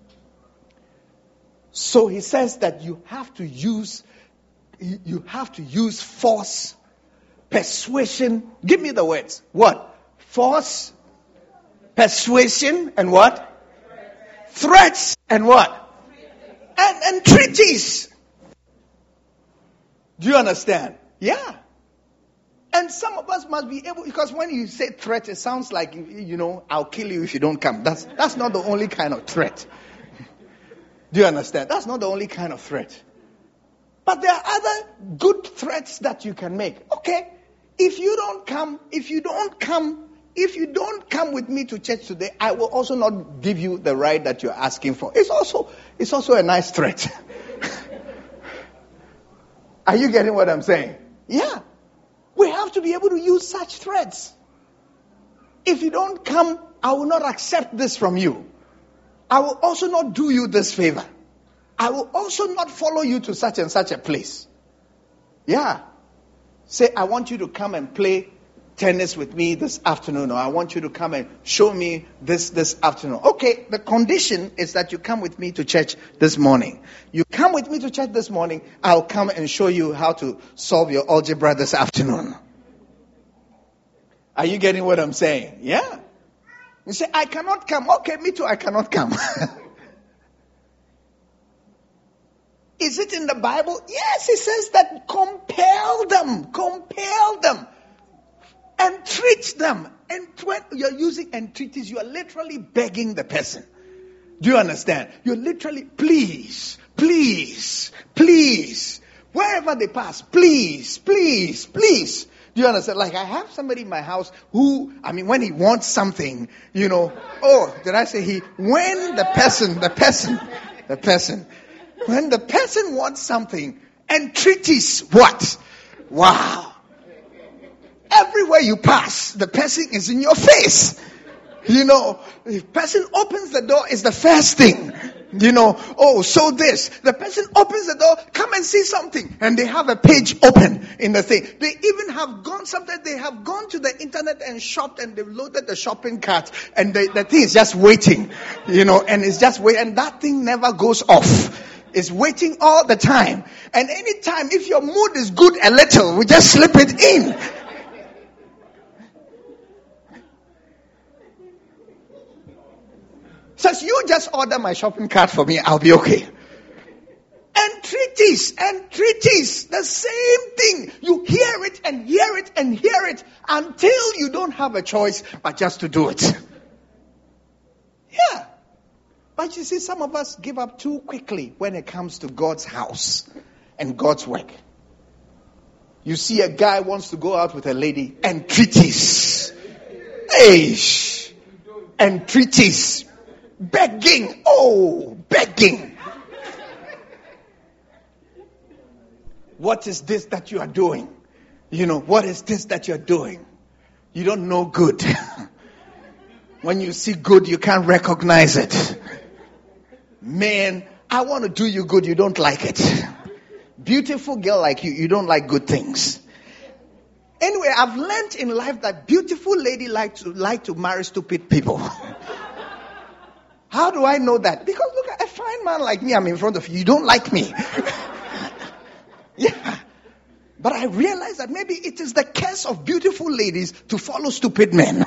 So he says that you have to use, you have to use force, persuasion. Give me the words. What? Force, persuasion, and what? Threats, and what? And entreaties. Do you understand? Yeah. And some of us must be able, because when you say threat, it sounds like, you know, I'll kill you if you don't come. That's that's not the only kind of threat. Do you understand? That's not the only kind of threat. But there are other good threats that you can make. Okay, if you don't come, if you don't come, if you don't come with me to church today, I will also not give you the ride that you're asking for. It's also, it's also a nice threat. Are you getting what I'm saying? Yeah. We have to be able to use such threats. If you don't come, I will not accept this from you. I will also not do you this favor. I will also not follow you to such and such a place. Yeah. Say, I want you to come and play tennis with me this afternoon, or I want you to come and show me this this afternoon. Okay, the condition is that you come with me to church this morning. You come with me to church this morning, I'll come and show you how to solve your algebra this afternoon. Are you getting what I'm saying? Yeah. You say, I cannot come. Okay, me too, I cannot come. Is it in the Bible? Yes, it says that compel them, compel them. Entreat them. And when you're using entreaties, you are literally begging the person. Do you understand? You're literally, please, please, please. Wherever they pass, please, please, please. Do you understand? Like I have somebody in my house who, I mean, when he wants something, you know, oh, did I say he? When the person, the person, the person, when the person wants something, entreaties, what? Wow. Everywhere you pass, the person is in your face. You know, if the person opens the door, it's the first thing. You know, oh, so this. The person opens the door, come and see something. And they have a page open in the thing. They even have gone, sometimes they have gone to the internet and shopped and they've loaded the shopping cart. And the, the thing is just waiting. You know, and it's just waiting. And that thing never goes off. It's waiting all the time. And anytime, if your mood is good a little, we just slip it in. Says, you just order my shopping cart for me, I'll be okay. Entreaties, entreaties, the same thing. You hear it and hear it and hear it until you don't have a choice but just to do it. Yeah. But you see, some of us give up too quickly when it comes to God's house and God's work. You see a guy wants to go out with a lady, entreaties. Eish. Entreaties. Begging. Oh, begging. What is this that you are doing? You know, what is this that you're doing? You don't know good. When you see good, you can't recognize it. Man, I want to do you good, you don't like it. Beautiful girl like you, you don't like good things. Anyway, I've learned in life that beautiful lady like to like to marry stupid people. How do I know that? Because look, a fine man like me, I'm in front of you. You don't like me. Yeah. But But I realized that maybe it is the curse of beautiful ladies to follow stupid men.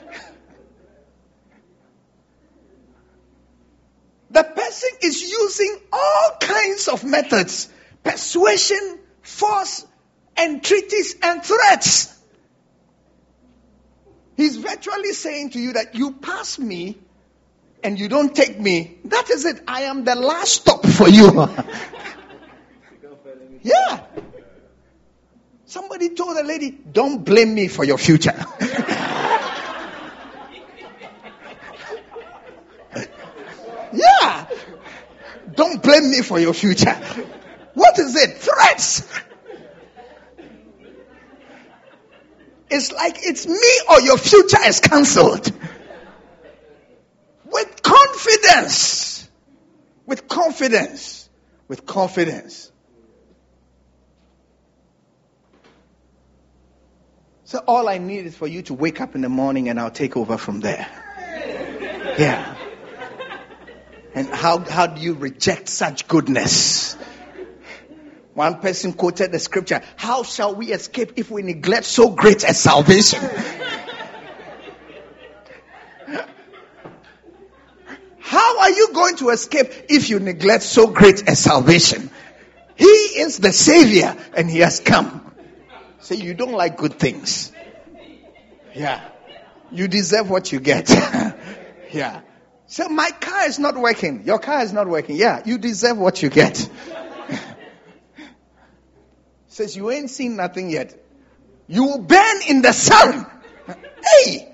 The person is using all kinds of methods: persuasion, force, entreaties, and threats. He's virtually saying to you that you pass me and you don't take me. That is it. I am the last stop for you. Yeah. Somebody told a lady, don't blame me for your future. Yeah. Don't blame me for your future. What is it? Threats. It's like it's me or your future is cancelled. With confidence. With confidence. With confidence. So all I need is for you to wake up in the morning and I'll take over from there. Yeah. And how, how do you reject such goodness? One person quoted the scripture, how shall we escape if we neglect so great a salvation? How are you going to escape if you neglect so great a salvation? He is the Savior and He has come. Say, you don't like good things. Yeah. You deserve what you get. Yeah. So my car is not working. Your car is not working. Yeah. You deserve what you get. Says you ain't seen nothing yet. You will burn in the sun. Hey!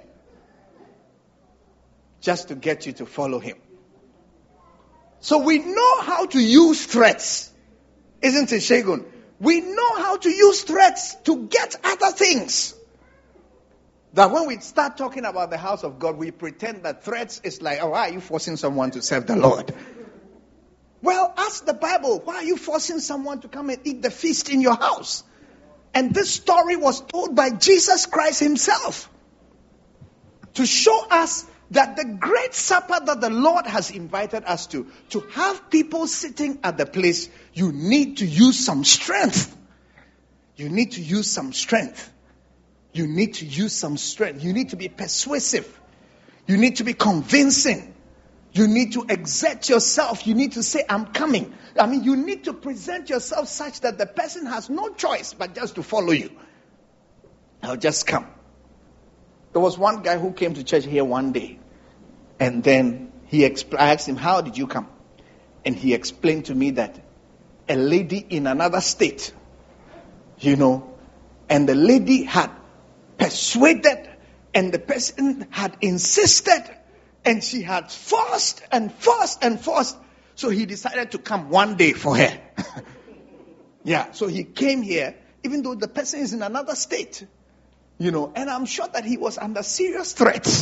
Just to get you to follow Him. So we know how to use threats. Isn't it, Shagun? We know how to use threats to get other things. That when we start talking about the house of God, we pretend that threats is like, oh, why are you forcing someone to serve the Lord? Well, ask the Bible, why are you forcing someone to come and eat the feast in your house? And this story was told by Jesus Christ Himself to show us that the great supper that the Lord has invited us to, to have people sitting at the place, you need to use some strength. You need to use some strength. You need to use some strength. You need to be persuasive. You need to be convincing. You need to exert yourself. You need to say, I'm coming. I mean, you need to present yourself such that the person has no choice but just to follow you. I'll just come. There was one guy who came to church here one day. And then he expl- I asked him, how did you come? And he explained to me that a lady in another state, you know, and the lady had persuaded and the person had insisted and she had forced and forced and forced. So he decided to come one day for her. Yeah, so he came here even though the person is in another state. You know, and I'm sure that he was under serious threats.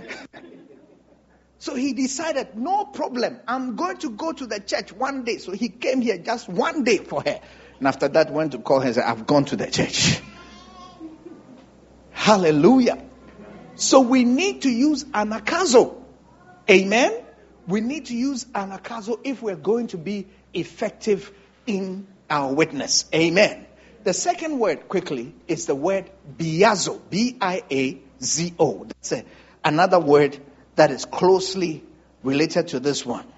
So he decided, no problem, I'm going to go to the church one day. So he came here just one day for her. And after that went to call her and said, I've gone to the church. Hallelujah. So we need to use anakazo. Amen. We need to use anakazo if we're going to be effective in our witness. Amen. The second word, quickly, is the word biazo. B I A Z O. That's a, another word that is closely related to this one.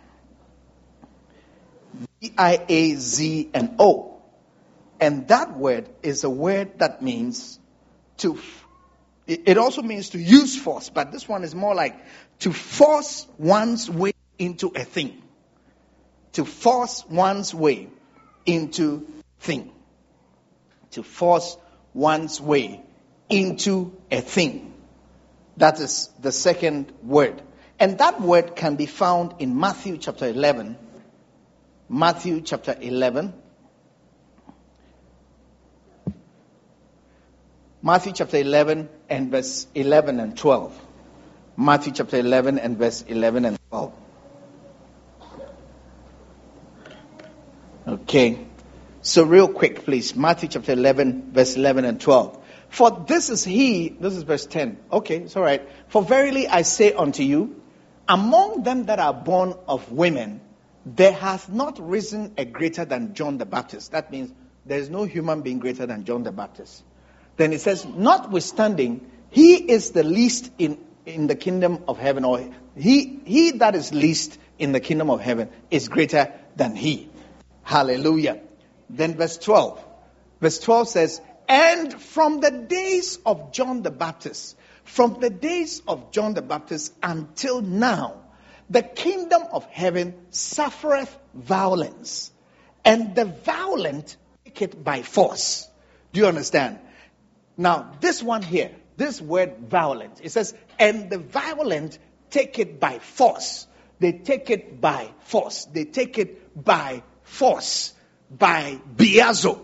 B I A Z and O. And that word is a word that means to, it also means to use force, but this one is more like to force one's way into a thing. To force one's way into a thing. To force one's way into a thing. That is the second word. And that word can be found in Matthew chapter eleven. Matthew chapter eleven. Matthew chapter eleven and verse eleven and twelve. Matthew chapter eleven and verse eleven and twelve. Okay. So real quick, please. Matthew chapter eleven, verse eleven and twelve. For this is he, this is verse ten. Okay, it's all right. For verily I say unto you, among them that are born of women, there hath not risen a greater than John the Baptist. That means There is no human being greater than John the Baptist. Then it says, notwithstanding, he is the least in, in the kingdom of heaven, or he, he that is least in the kingdom of heaven is greater than he. Hallelujah. Then verse twelve. Verse twelve says, and from the days of John the Baptist, from the days of John the Baptist until now, the kingdom of heaven suffereth violence, and the violent take it by force. Do you understand? Now, this one here, this word violent, it says, and the violent take it by force. They take it by force. They take it by force. By biazo.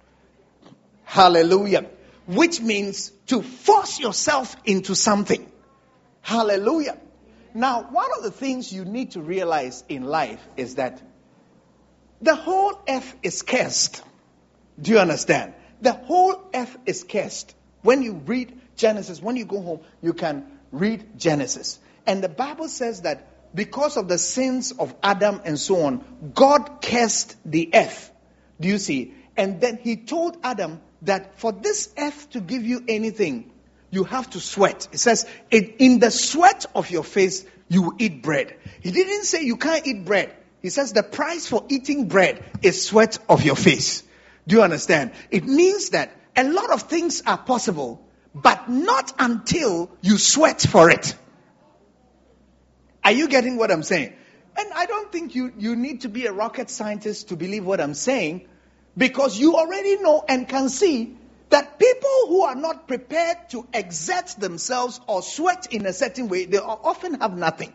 Hallelujah. Which means to force yourself into something. Hallelujah. Now, one of the things you need to realize in life is that the whole earth is cursed. Do you understand? The whole earth is cursed. When you read Genesis, when you go home, you can read Genesis. And the Bible says that because of the sins of Adam and so on, God cursed the earth. Do you see? And then he told Adam that for this earth to give you anything, you have to sweat. It says, in the sweat of your face, you will eat bread. He didn't say you can't eat bread. He says the price for eating bread is sweat of your face. Do you understand? It means that a lot of things are possible, but not until you sweat for it. Are you getting what I'm saying? And I don't think you, you need to be a rocket scientist to believe what I'm saying, because you already know and can see that people who are not prepared to exert themselves or sweat in a certain way, they often have nothing.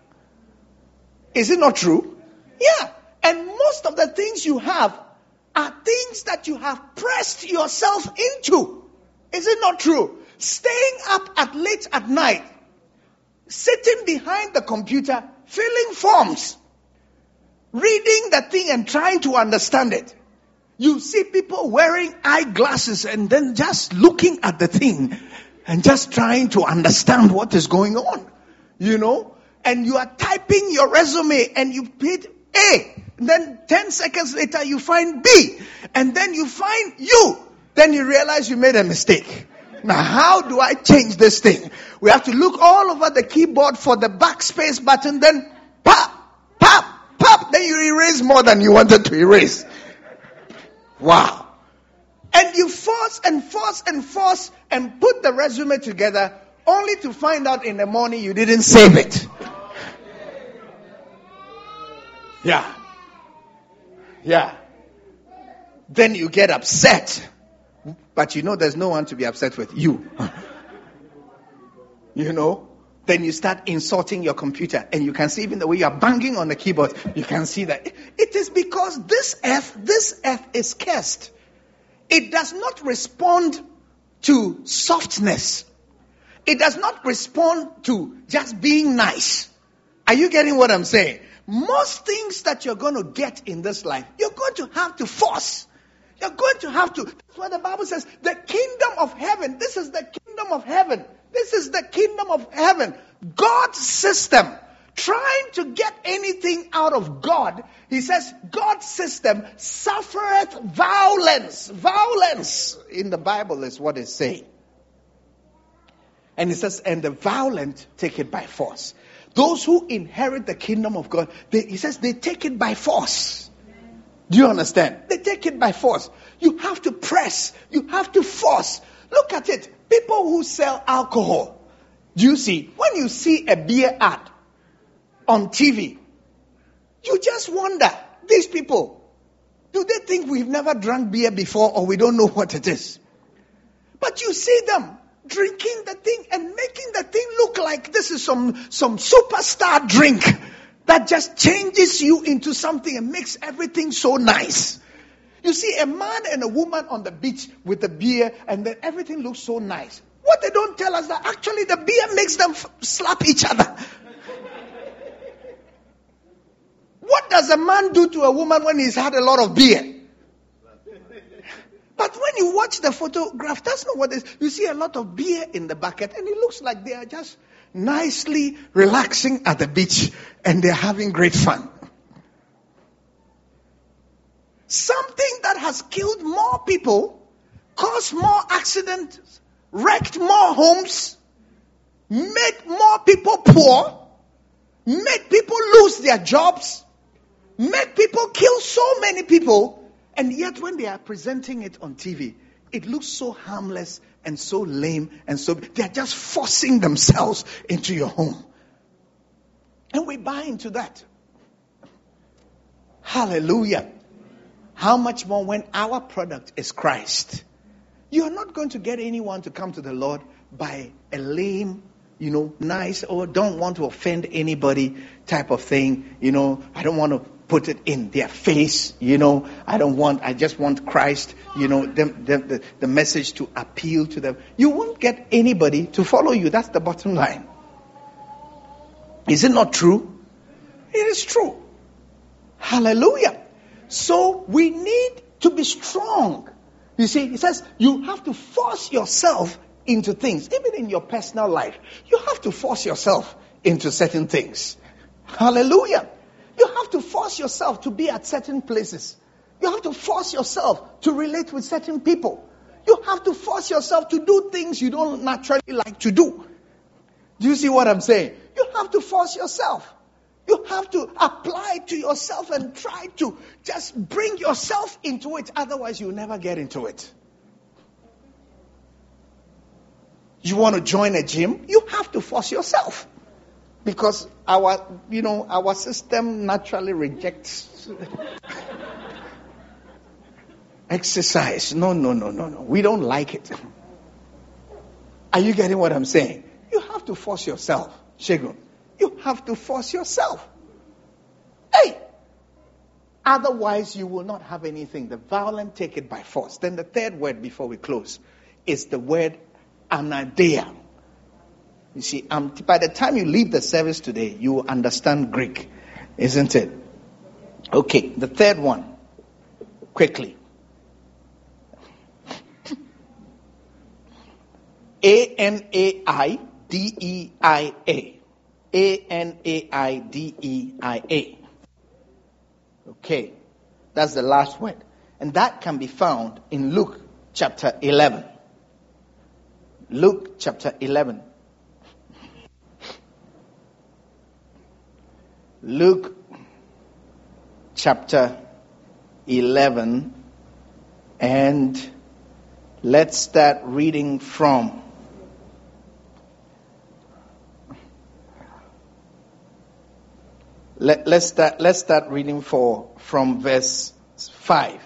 Is it not true? Yeah. And most of the things you have are things that you have pressed yourself into. Is it not true? Staying up at late at night, sitting behind the computer, filling forms, reading the thing and trying to understand it. You see people wearing eyeglasses and then just looking at the thing and just trying to understand what is going on. You know? And you are typing your resume and you hit A. And then ten seconds later you find B. And then you find U. Then you realize you made a mistake. Now how do I change this thing? We have to look all over the keyboard for the backspace button. Then pop, pop, pop. Then you erase more than you wanted to erase. Wow. And you force and force and force and put the resume together only to find out in the morning you didn't save it. Yeah. Yeah. Then you get upset. But you know there's no one to be upset with. You. You know? Then you start insulting your computer. And you can see even the way you are banging on the keyboard. You can see that. It is because this earth, this earth is cursed. It does not respond to softness. It does not respond to just being nice. Are you getting what I'm saying? Most things that you're going to get in this life, you're going to have to force. You're going to have to. That's what the Bible says. The kingdom of heaven. This is the kingdom of heaven. This is the kingdom of heaven. God's system. Trying to get anything out of God. He says God's system suffereth violence. Violence in the Bible is what it's saying. And it says, and the violent take it by force. Those who inherit the kingdom of God, they, he says they take it by force. Do you understand? They take it by force. You have to press. You have to force. Look at it. People who sell alcohol. Do you see? When you see a beer ad on T V, you just wonder, these people, do they think we've never drunk beer before or we don't know what it is? But you see them drinking the thing and making the thing look like this is some, some superstar drink that just changes you into something and makes everything so nice. You see a man and a woman on the beach with a beer and then everything looks so nice. What they don't tell us that actually the beer makes them f- slap each other. What does a man do to a woman when he's had a lot of beer? But when you watch the photograph, that's not what it is. You see a lot of beer in the bucket and it looks like they are just nicely relaxing at the beach and they're having great fun. Something that has has killed more people, caused more accidents, wrecked more homes, made more people poor, made people lose their jobs, made people kill so many people, and yet when they are presenting it on T V, it looks so harmless and so lame, and so they're just forcing themselves into your home. And we buy into that. Hallelujah. How much more when our product is Christ? You're not going to get anyone to come to the Lord by a lame, you know, nice, or don't want to offend anybody type of thing. You know, I don't want to put it in their face. You know, I don't want, I just want Christ, you know, them, them, the, the message to appeal to them. You won't get anybody to follow you. That's the bottom line. Is it not true? It is true. Hallelujah. So we need to be strong. You see, it says you have to force yourself into things. Even in your personal life, you have to force yourself into certain things. Hallelujah. You have to force yourself to be at certain places. You have to force yourself to relate with certain people. You have to force yourself to do things you don't naturally like to do. Do you see what I'm saying? You have to force yourself. You have to apply to yourself and try to just bring yourself into it. Otherwise, you'll never get into it. You want to join a gym? You have to force yourself. Because our, you know, our system naturally rejects exercise. No, no, no, no, no. We don't like it. Are you getting what I'm saying? You have to force yourself, Shegun. You have to force yourself. Hey! Otherwise, you will not have anything. The violent take it by force. Then the third word before we close is the word anadeia. You see, um, by the time you leave the service today, you will understand Greek, isn't it? Okay, the third one. Quickly. A N A I D E I A. A N A I D E I A. Okay, that's the last word. And that can be found in Luke chapter eleven. Luke chapter eleven. Luke chapter eleven. And let's start reading from Let, let's start. Let's start reading for from verse five.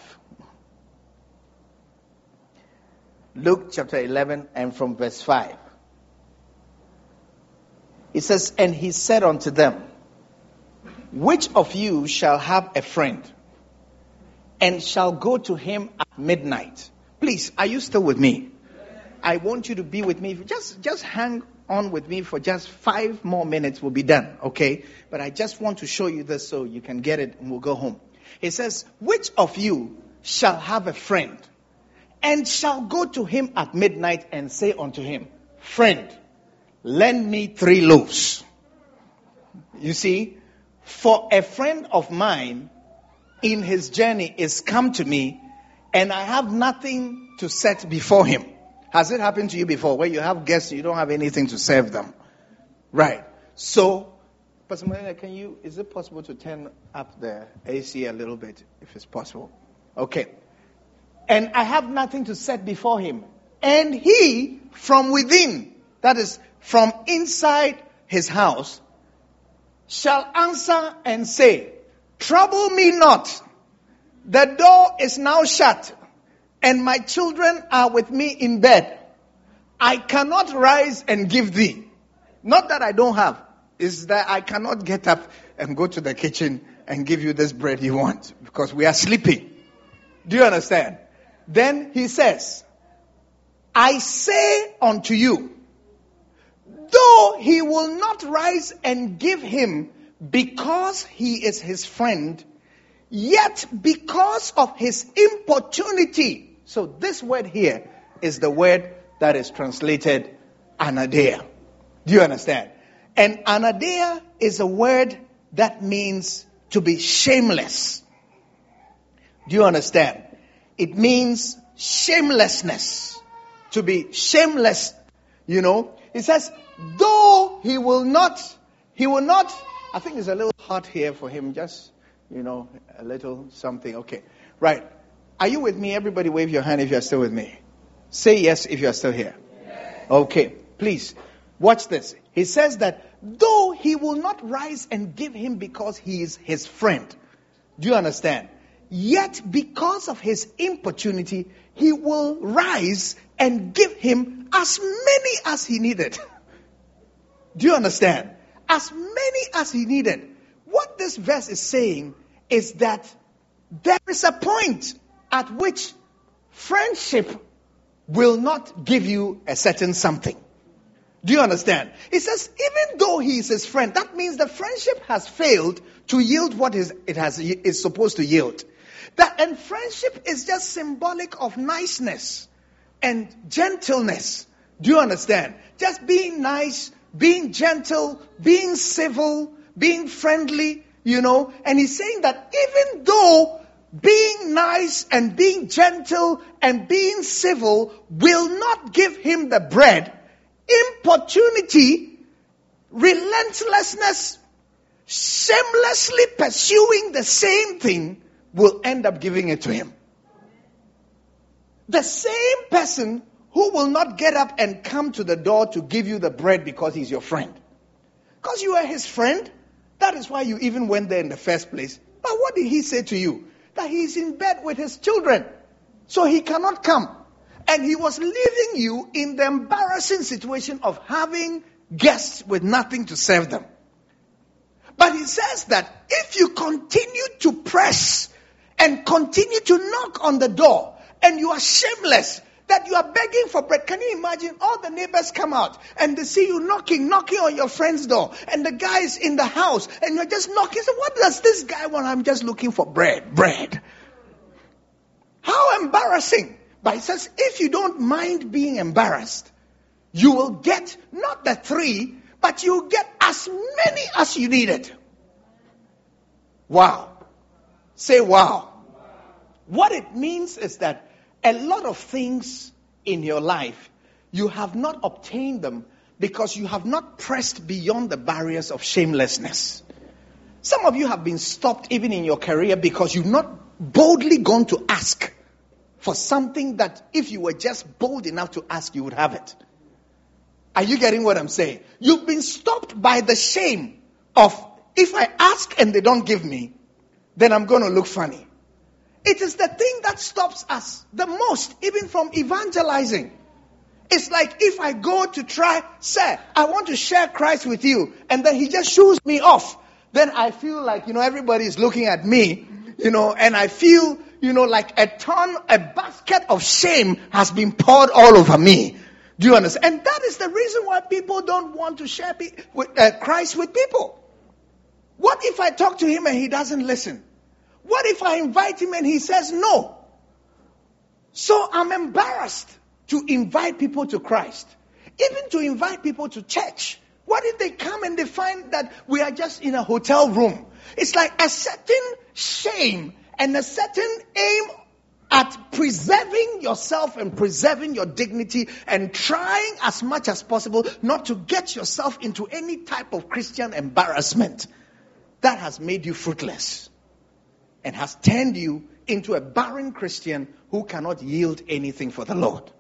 Luke chapter eleven and from verse five. It says, "And he said unto them, which of you shall have a friend, and shall go to him at midnight?" Please, are you still with me? I want you to be with me. Just, just hang on with me for just five more minutes. We'll be done, okay? But I just want to show you this so you can get it and we'll go home. It says, which of you shall have a friend, and shall go to him at midnight and say unto him, friend, lend me three loaves. You see, for a friend of mine in his journey is come to me, and I have nothing to set before him. Has it happened to you before, where you have guests, you don't have anything to serve them? Right. So, Pastor Molina, can you, is it possible to turn up the A C a little bit, if it's possible? Okay. And I have nothing to set before him. And he, from within, that is, from inside his house, shall answer and say, trouble me not. The door is now shut, and my children are with me in bed. I cannot rise and give thee. Not that I don't have. It's that I cannot get up and go to the kitchen and give you this bread you want, because we are sleeping. Do you understand? Then he says, I say unto you, though he will not rise and give him because he is his friend, yet because of his importunity. So this word here is the word that is translated anadeia. Do you understand? And anadeia is a word that means to be shameless. Do you understand? It means shamelessness. To be shameless, you know. It says, though he will not, he will not, I think it's a little hot here for him, just, you know, a little something. Okay, right. Are you with me? Everybody wave your hand if you are still with me. Say yes if you are still here. Yes. Okay, please, watch this. He says that, though he will not rise and give him because he is his friend. Do you understand? Yet because of his importunity, he will rise and give him as many as he needed. Do you understand? As many as he needed. What this verse is saying is that there is a point at which friendship will not give you a certain something. Do you understand? It says, even though he is his friend, that means the friendship has failed to yield what is, it has is supposed to yield. That and friendship is just symbolic of niceness and gentleness. Do you understand? Just being nice, being gentle, being civil, being friendly, you know. And he's saying that even though being nice and being gentle and being civil will not give him the bread, importunity, relentlessness, shamelessly pursuing the same thing will end up giving it to him. The same person who will not get up and come to the door to give you the bread because he's your friend. Because you are his friend. That is why you even went there in the first place. But what did he say to you? That he's in bed with his children. So he cannot come. And he was leaving you in the embarrassing situation of having guests with nothing to serve them. But he says that if you continue to press and continue to knock on the door, and you are shameless, that you are begging for bread. Can you imagine all the neighbors come out and they see you knocking, knocking on your friend's door, and the guy is in the house and you're just knocking. So what does this guy want? I'm just looking for bread, bread. How embarrassing. But he says, if you don't mind being embarrassed, you will get not the three, but you will get as many as you needed. Wow. Say wow. What it means is that a lot of things in your life, you have not obtained them because you have not pressed beyond the barriers of shamelessness. Some of you have been stopped even in your career because you've not boldly gone to ask for something that if you were just bold enough to ask, you would have it. Are you getting what I'm saying? You've been stopped by the shame of, if I ask and they don't give me, then I'm going to look funny. It is the thing that stops us the most, even from evangelizing. It's like if I go to try, sir, I want to share Christ with you, and then he just shoos me off. Then I feel like, you know, everybody is looking at me, you know, and I feel, you know, like a ton, a basket of shame has been poured all over me. Do you understand? And that is the reason why people don't want to share pe- with, uh, Christ with people. What if I talk to him and he doesn't listen? What if I invite him and he says no? So I'm embarrassed to invite people to Christ. Even to invite people to church. What if they come and they find that we are just in a hotel room? It's like a certain shame and a certain aim at preserving yourself and preserving your dignity and trying as much as possible not to get yourself into any type of Christian embarrassment that has made you fruitless. And has turned you into a barren Christian who cannot yield anything for the Lord.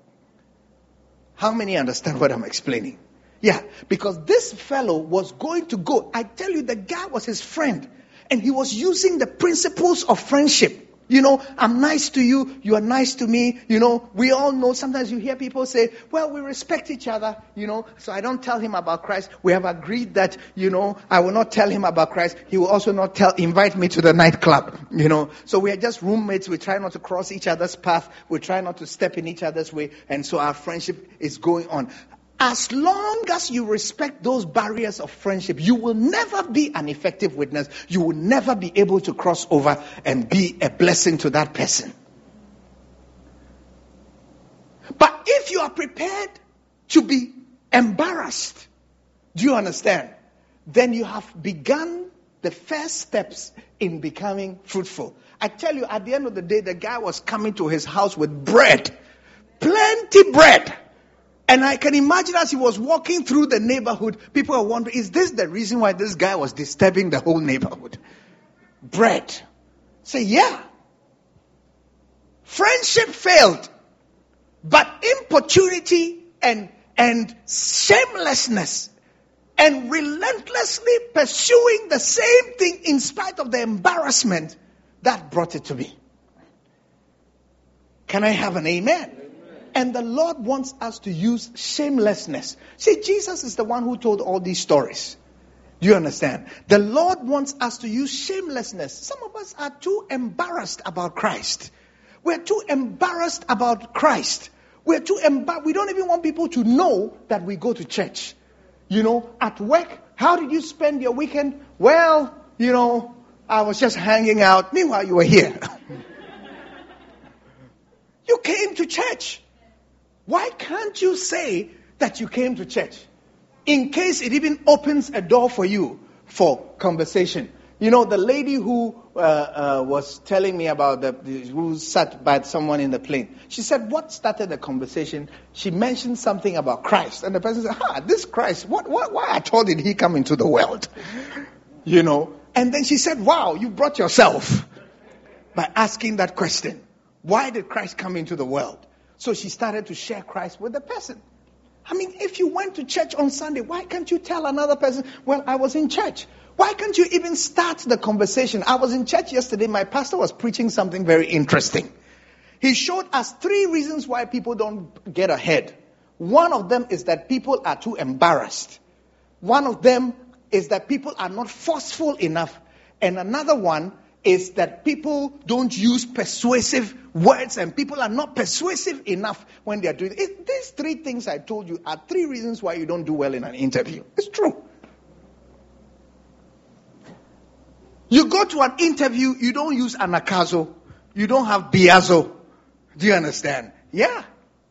How many understand what I'm explaining? Yeah, because this fellow was going to go. I tell you, the guy was his friend. And he was using the principles of friendship. You know, I'm nice to you, you are nice to me. You know, we all know, sometimes you hear people say, well, we respect each other, you know, so I don't tell him about Christ. We have agreed that, you know, I will not tell him about Christ. He will also not tell, invite me to the nightclub, you know. So we are just roommates. We try not to cross each other's path. We try not to step in each other's way. And so our friendship is going on. As long as you respect those barriers of friendship, you will never be an effective witness. You will never be able to cross over and be a blessing to that person. But if you are prepared to be embarrassed, do you understand? Then you have begun the first steps in becoming fruitful. I tell you, at the end of the day, the guy was coming to his house with bread. Plenty bread. And I can imagine as he was walking through the neighborhood, people are wondering, is this the reason why this guy was disturbing the whole neighborhood? Bread. Say, yeah. Friendship failed. But importunity and, and shamelessness and relentlessly pursuing the same thing in spite of the embarrassment, that brought it to me. Can I have an amen? Amen? And the Lord wants us to use shamelessness. See, Jesus is the one who told all these stories. Do you understand? The Lord wants us to use shamelessness. Some of us are too embarrassed about Christ. We're too embarrassed about Christ. We're too embarrassed. We don't even want people to know that we go to church. You know, at work, how did you spend your weekend? Well, you know, I was just hanging out. Meanwhile, you were here. You came to church. Why can't you say that you came to church? In case it even opens a door for you for conversation. You know, the lady who uh, uh, was telling me about the, the who sat by someone in the plane. She said, what started the conversation? She mentioned something about Christ. And the person said, ah, this Christ, what, what, why at all did he come into the world? You know. And then she said, wow, you brought yourself by asking that question. Why did Christ come into the world? So she started to share Christ with the person. I mean, if you went to church on Sunday, why can't you tell another person, well, I was in church? Why can't you even start the conversation? I was in church yesterday. My pastor was preaching something very interesting. He showed us three reasons why people don't get ahead. One of them is that people are too embarrassed. One of them is that people are not forceful enough. And another one is that people don't use persuasive words and people are not persuasive enough when they are doing it. These three things I told you are three reasons why you don't do well in an interview. It's true. You go to an interview, you don't use anakazo, you don't have biazo. Do you understand? Yeah.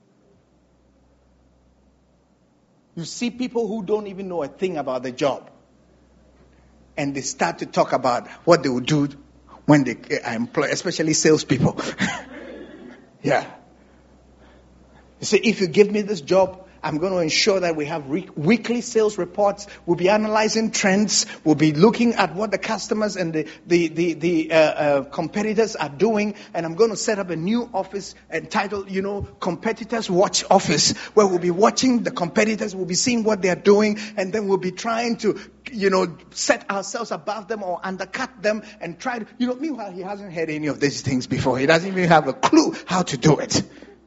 You see people who don't even know a thing about the job. And they start to talk about what they will do when they are employed, especially salespeople. Yeah. You say, if you give me this job, I'm going to ensure that we have re- weekly sales reports. We'll be analyzing trends. We'll be looking at what the customers and the the the, the uh, uh, competitors are doing. And I'm going to set up a new office entitled, you know, Competitors Watch Office, where we'll be watching the competitors. We'll be seeing what they are doing, and then we'll be trying to, you know, set ourselves above them or undercut them and try to, you know. Meanwhile, he hasn't heard any of these things before. He doesn't even have a clue how to do it.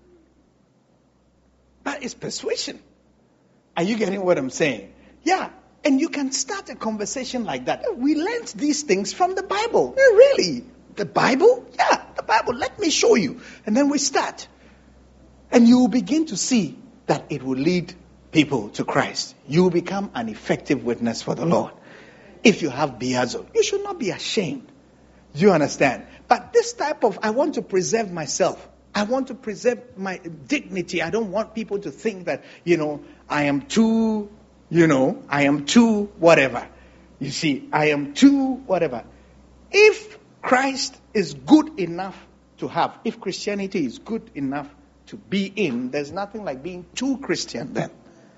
But it's persuasion. Are you getting what I'm saying? Yeah. And you can start a conversation like that. We learned these things from the Bible. Yeah, really? The Bible? Yeah, the Bible. Let me show you. And then we start. And you will begin to see that it will lead people to Christ. You will become an effective witness for the Lord. If you have biazo, you should not be ashamed. Do you understand? But this type of, I want to preserve myself. I want to preserve my dignity. I don't want people to think that, you know, I am too, you know, I am too whatever. You see, I am too whatever. If Christ is good enough to have, if Christianity is good enough to be in, there's nothing like being too Christian then.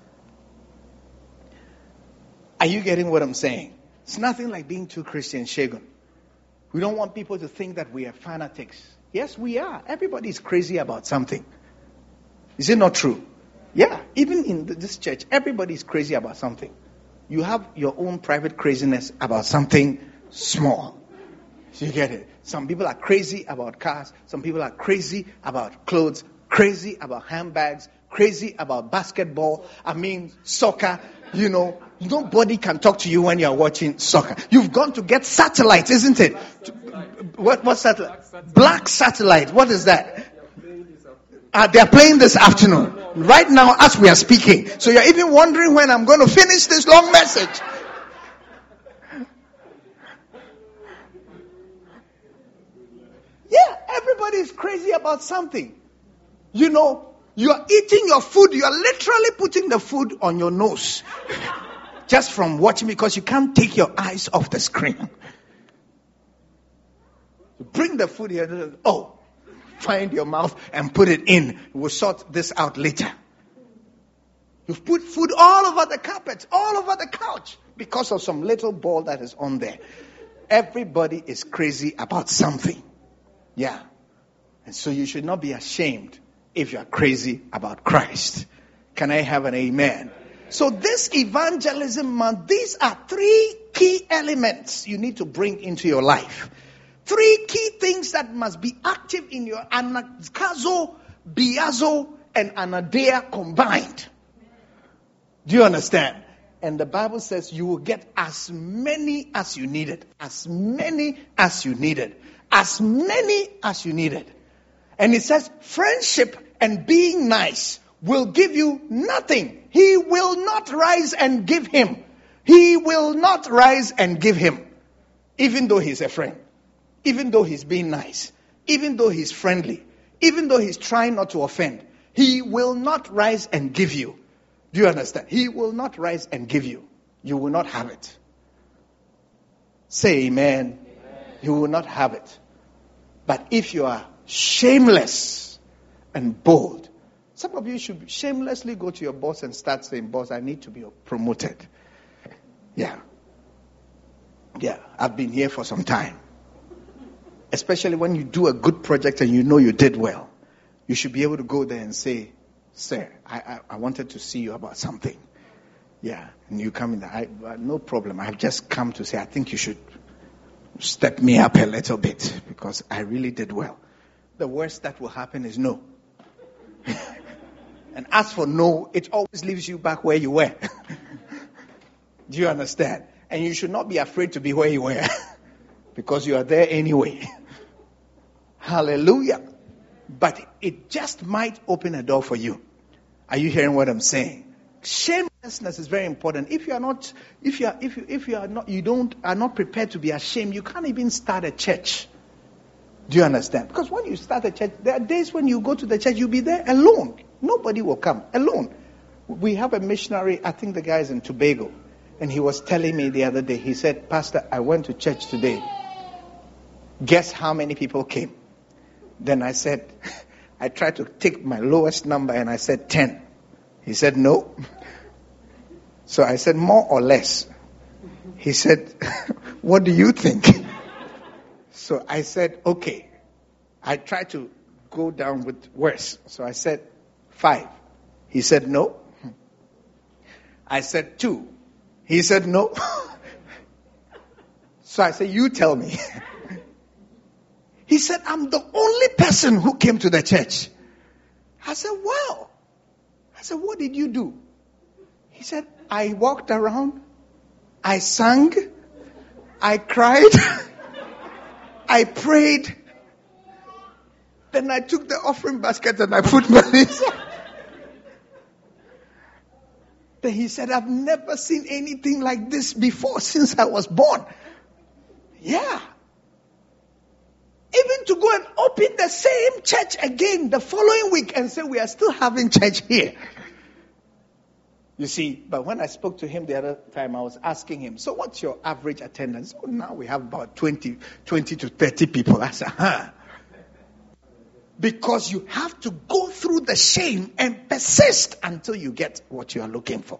Are you getting what I'm saying? It's nothing like being too Christian, Shagun. We don't want people to think that we are fanatics. Yes, we are. Everybody is crazy about something. Is it not true? Yeah, even in this church, everybody is crazy about something. You have your own private craziness about something small. So you get it? Some people are crazy about cars. Some people are crazy about clothes, crazy about handbags, crazy about basketball. I mean, soccer. You know, nobody can talk to you when you are watching soccer. You've gone to get satellite, isn't it? What what satellite? Black satellite. What is that? Uh, they are playing this afternoon. Right now as we are speaking. So you're even wondering when I'm going to finish this long message. Yeah, everybody is crazy about something. You know, you are eating your food. You are literally putting the food on your nose. Just from watching, because you can't take your eyes off the screen. Bring the food here. Oh, find your mouth and put it in. We'll sort this out later. You've put food all over the carpet, all over the couch, because of some little ball that is on there. Everybody is crazy about something. Yeah. And so you should not be ashamed if you are crazy about Christ. Can I have an amen? So this evangelism month, these are three key elements you need to bring into your life. Three key things that must be active in your anakazo, biazo, and anadea combined. Do you understand? And the Bible says you will get as many as you needed. As many as you needed. As many as you needed. And it says friendship and being nice will give you nothing. He will not rise and give him. He will not rise and give him. Even though he's a friend. Even though he's being nice. Even though he's friendly. Even though he's trying not to offend. He will not rise and give you. Do you understand? He will not rise and give you. You will not have it. Say amen. Amen. You will not have it. But if you are shameless and bold, some of you should shamelessly go to your boss and start saying, boss, I need to be promoted. Yeah. Yeah, I've been here for some time. Especially when you do a good project and you know you did well. You should be able to go there and say, sir, I, I, I wanted to see you about something. Yeah, and you come in there. I, uh, no problem. I've just come to say, I think you should step me up a little bit because I really did well. The worst that will happen is no. And as for no, it always leaves you back where you were. Do you understand? And you should not be afraid to be where you were because you are there anyway. Hallelujah. But it just might open a door for you. Are you hearing what I'm saying? Shamelessness is very important. If you are not, if you are, if you, if you are not, you don't, are not prepared to be ashamed, you can't even start a church. Do you understand? Because when you start a church, there are days when you go to the church, you'll be there alone. Nobody will come. Alone. We have a missionary, I think the guy is in Tobago, and he was telling me the other day, he said, Pastor, I went to church today. Guess how many people came? Then I said, I tried to take my lowest number and I said ten. He said, no. So I said, more or less. He said, what do you think? So I said, okay. I tried to go down with worse. So I said, five. He said, no. I said, two. He said, no. So I said, you tell me. He said, I'm the only person who came to the church. I said, wow. I said, what did you do? He said, I walked around. I sang. I cried. I prayed. Then I took the offering basket and I put money. Then he said, I've never seen anything like this before since I was born. Yeah. Even to go and open the same church again the following week and say, we are still having church here. You see, but when I spoke to him the other time, I was asking him, so what's your average attendance? Oh, now we have about twenty, twenty to thirty people. I said, huh. Because you have to go through the shame and persist until you get what you are looking for.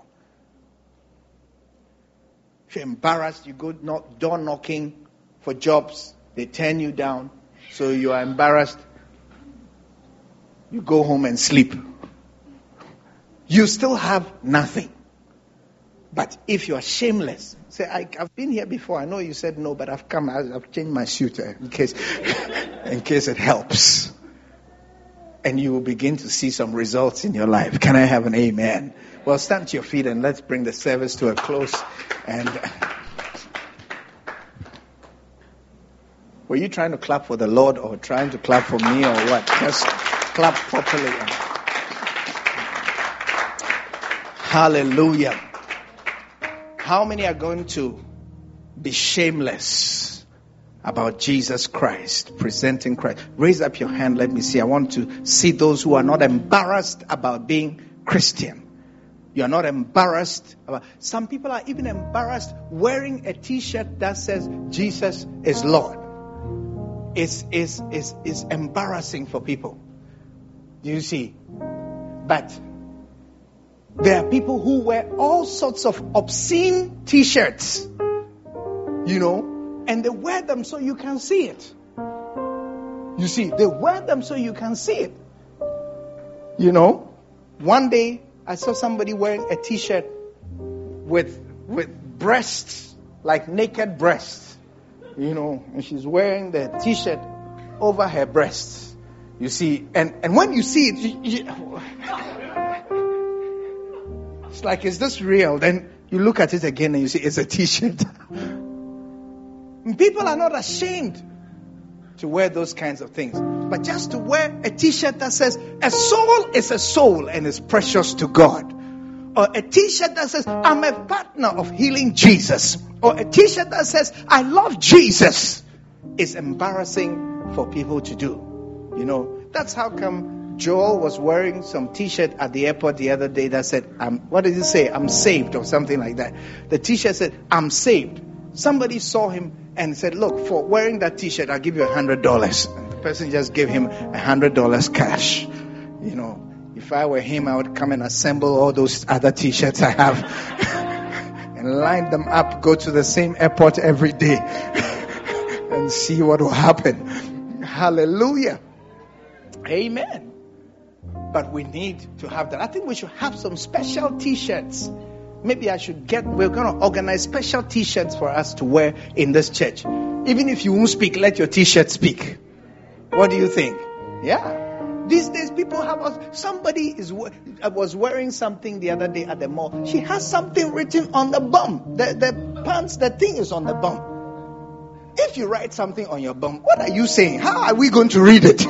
If you're embarrassed, you go knock, door knocking for jobs, they turn you down. So you are embarrassed. You go home and sleep. You still have nothing. But if you are shameless, say, I, I've been here before. I know you said no, but I've come. I've changed my suit in case, in case it helps. And you will begin to see some results in your life. Can I have an amen? Well, stand to your feet and let's bring the service to a close. And were you trying to clap for the Lord or trying to clap for me or what? Just clap properly. Hallelujah. How many are going to be shameless about Jesus Christ, presenting Christ? Raise up your hand. Let me see. I want to see those who are not embarrassed about being Christian. You're not embarrassed about. Some people are even embarrassed wearing a t-shirt that says Jesus is Lord. is, is, is, is embarrassing for people. You see. But there are people who wear all sorts of obscene t-shirts, you know, and they wear them so you can see it. You see, they wear them so you can see it. You know, one day I saw somebody wearing a t-shirt with with breasts, like naked breasts, you know, and she's wearing the t-shirt over her breasts. You see, and, and when you see it, you, you, it's like, is this real? Then you look at it again and you see it's a t-shirt. People are not ashamed to wear those kinds of things, but just to wear a t-shirt that says a soul is a soul and is precious to God, or a t-shirt that says I'm a partner of healing Jesus, or a t-shirt that says I love Jesus, is embarrassing for people to do. You know, that's how come Joel was wearing some t-shirt at the airport the other day that said, um, what did it say? I'm saved, or something like that. The t-shirt said, I'm saved. Somebody saw him and said, look, for wearing that t-shirt, I'll give you a hundred dollars. The person just gave him a hundred dollars cash. You know, if I were him, I would come and assemble all those other t-shirts I have and line them up, go to the same airport every day and see what will happen. Hallelujah. Amen. But we need to have that. I think we should have some special t-shirts. Maybe I should get, we're going to organize special t-shirts for us to wear in this church. Even if you won't speak, let your t-shirt speak. What do you think? Yeah. These days people have, somebody is was wearing something the other day at the mall. She has something written on the bum. The, the pants, the thing is on the bum. If you write something on your bum, what are you saying? How are we going to read it?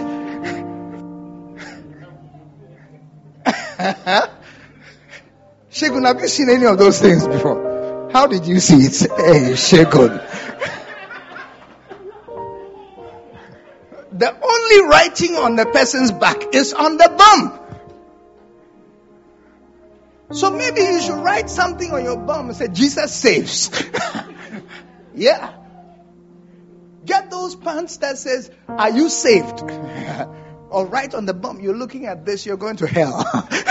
Shegun, have you seen any of those things before? How did you see it? Hey, Shegun. The only writing on the person's back is on the bum. So maybe you should write something on your bum and say, Jesus saves. Yeah. Get those pants that says, are you saved? Or write on the bum, you're looking at this, you're going to hell.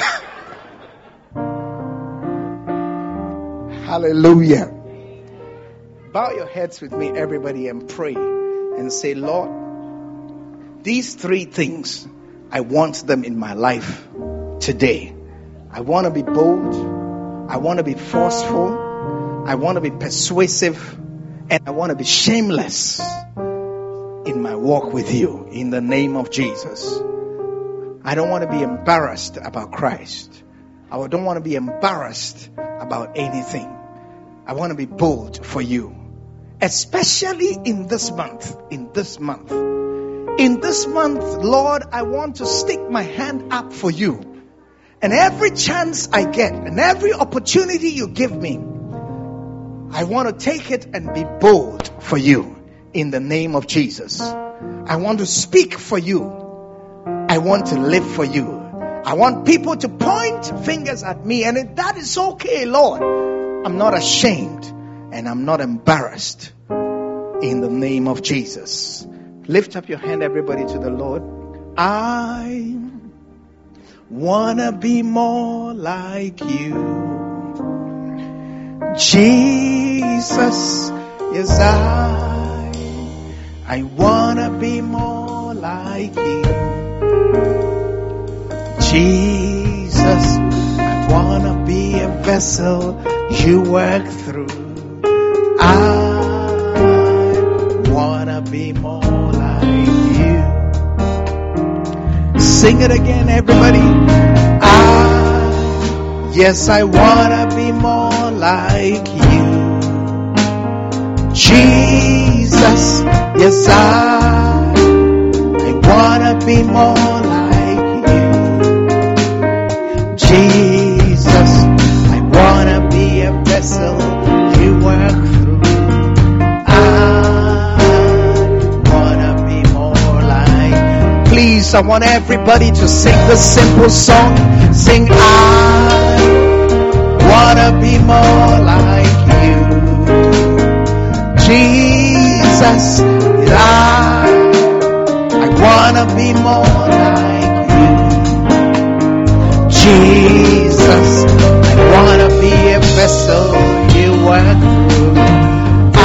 Hallelujah. Bow your heads with me, everybody, and pray and say, Lord, these three things, I want them in my life today. I want to be bold. I want to be forceful. I want to be persuasive. And I want to be shameless in my walk with you in the name of Jesus. I don't want to be embarrassed about Christ. I don't want to be embarrassed about anything. I want to be bold for you. Especially in this month. In this month. In this month, Lord, I want to stick my hand up for you. And every chance I get and every opportunity you give me, I want to take it and be bold for you in the name of Jesus. I want to speak for you. I want to live for you. I want people to point fingers at me, and that is okay, Lord. I'm not ashamed and I'm not embarrassed in the name of Jesus. Lift up your hand, everybody, to the Lord. I want to be more like you. Jesus, yes, I, I want to be more like you. Jesus, I want to be a vessel you work through. I want to be more like you. Sing it again, everybody. I, yes, I want to be more like you. Jesus, yes, I, I want to be more like you. Jesus, I want to be a vessel you work through. I want to be more like. Please, I want everybody to sing this simple song. Sing, I want to be more like you. Jesus, I wanna be more like you. Jesus, I wanna be a vessel you work through. I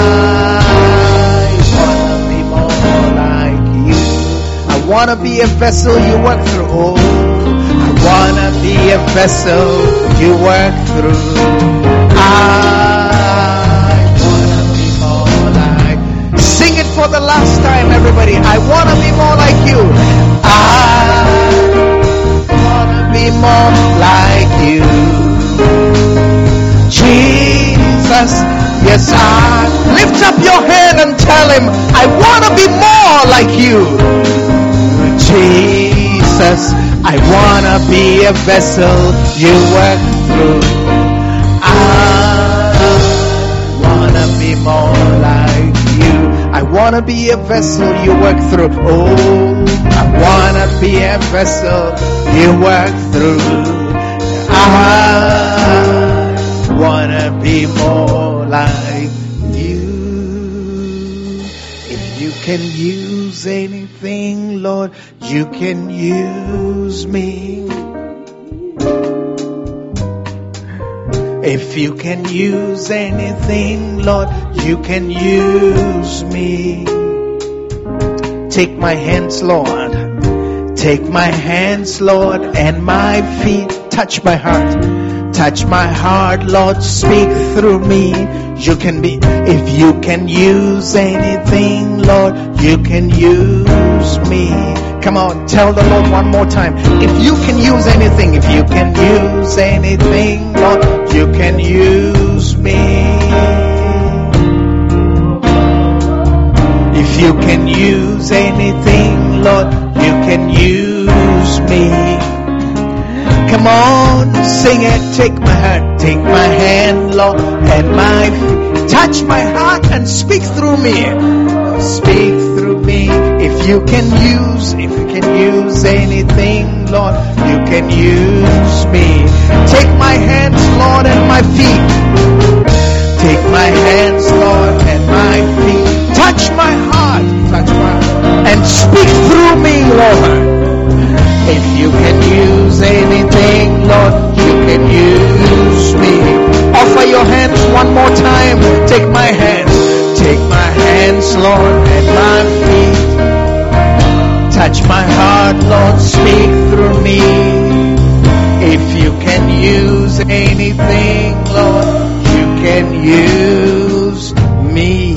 wanna be more like you. I wanna be a vessel you work through. Oh, I wanna be a vessel you work through. I wanna be more like. Sing it for the last time, everybody. I wanna be more like you. I wanna be more like you. Jesus, yes, I. Lift up your hand and tell him, I wanna be more like you. Jesus, I wanna be a vessel you work through. I wanna be more like you. I wanna be a vessel you work through. Oh, I wanna be a vessel you work through. I wanna be more like you. If you can use anything, Lord, you can use me. If you can use anything, Lord, you can use me. Take my hands, Lord. Take my hands, Lord, and my feet. Touch my heart. Touch my heart, Lord. Speak through me. You can be, if you can use anything, Lord, you can use me. Come on, tell the Lord one more time. If you can use anything, if you can use anything, Lord, you can use me. If you can use anything, Lord, you can use me. Come on, sing it. Take my heart, take my hand, Lord, and my feet. Touch my heart and speak through me. Speak through me. If you can use, if you can use anything, Lord, you can use me. Take my hands, Lord, and my feet. Take my hands, Lord, and my feet. Touch my heart, touch my heart, and speak through me, Lord. If you can use anything, Lord, you can use me. Offer your hands one more time. Take my hands. Take my hands, Lord, and my feet. Touch my heart, Lord, speak through me. If you can use anything, Lord, you can use me.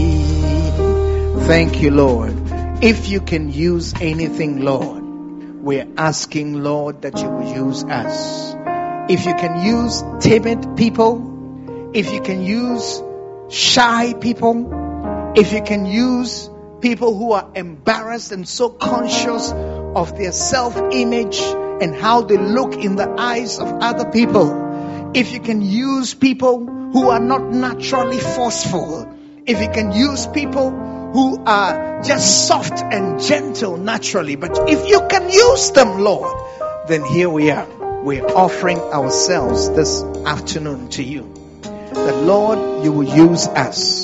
Thank you, Lord. If you can use anything, Lord, we're asking, Lord, that you will use us. If you can use timid people, if you can use shy people, if you can use people who are embarrassed and so conscious of their self-image and how they look in the eyes of other people, if you can use people who are not naturally forceful, if you can use people who are just soft and gentle naturally, but if you can use them, Lord, then here we are. We're offering ourselves this afternoon to you. That, Lord, you will use us.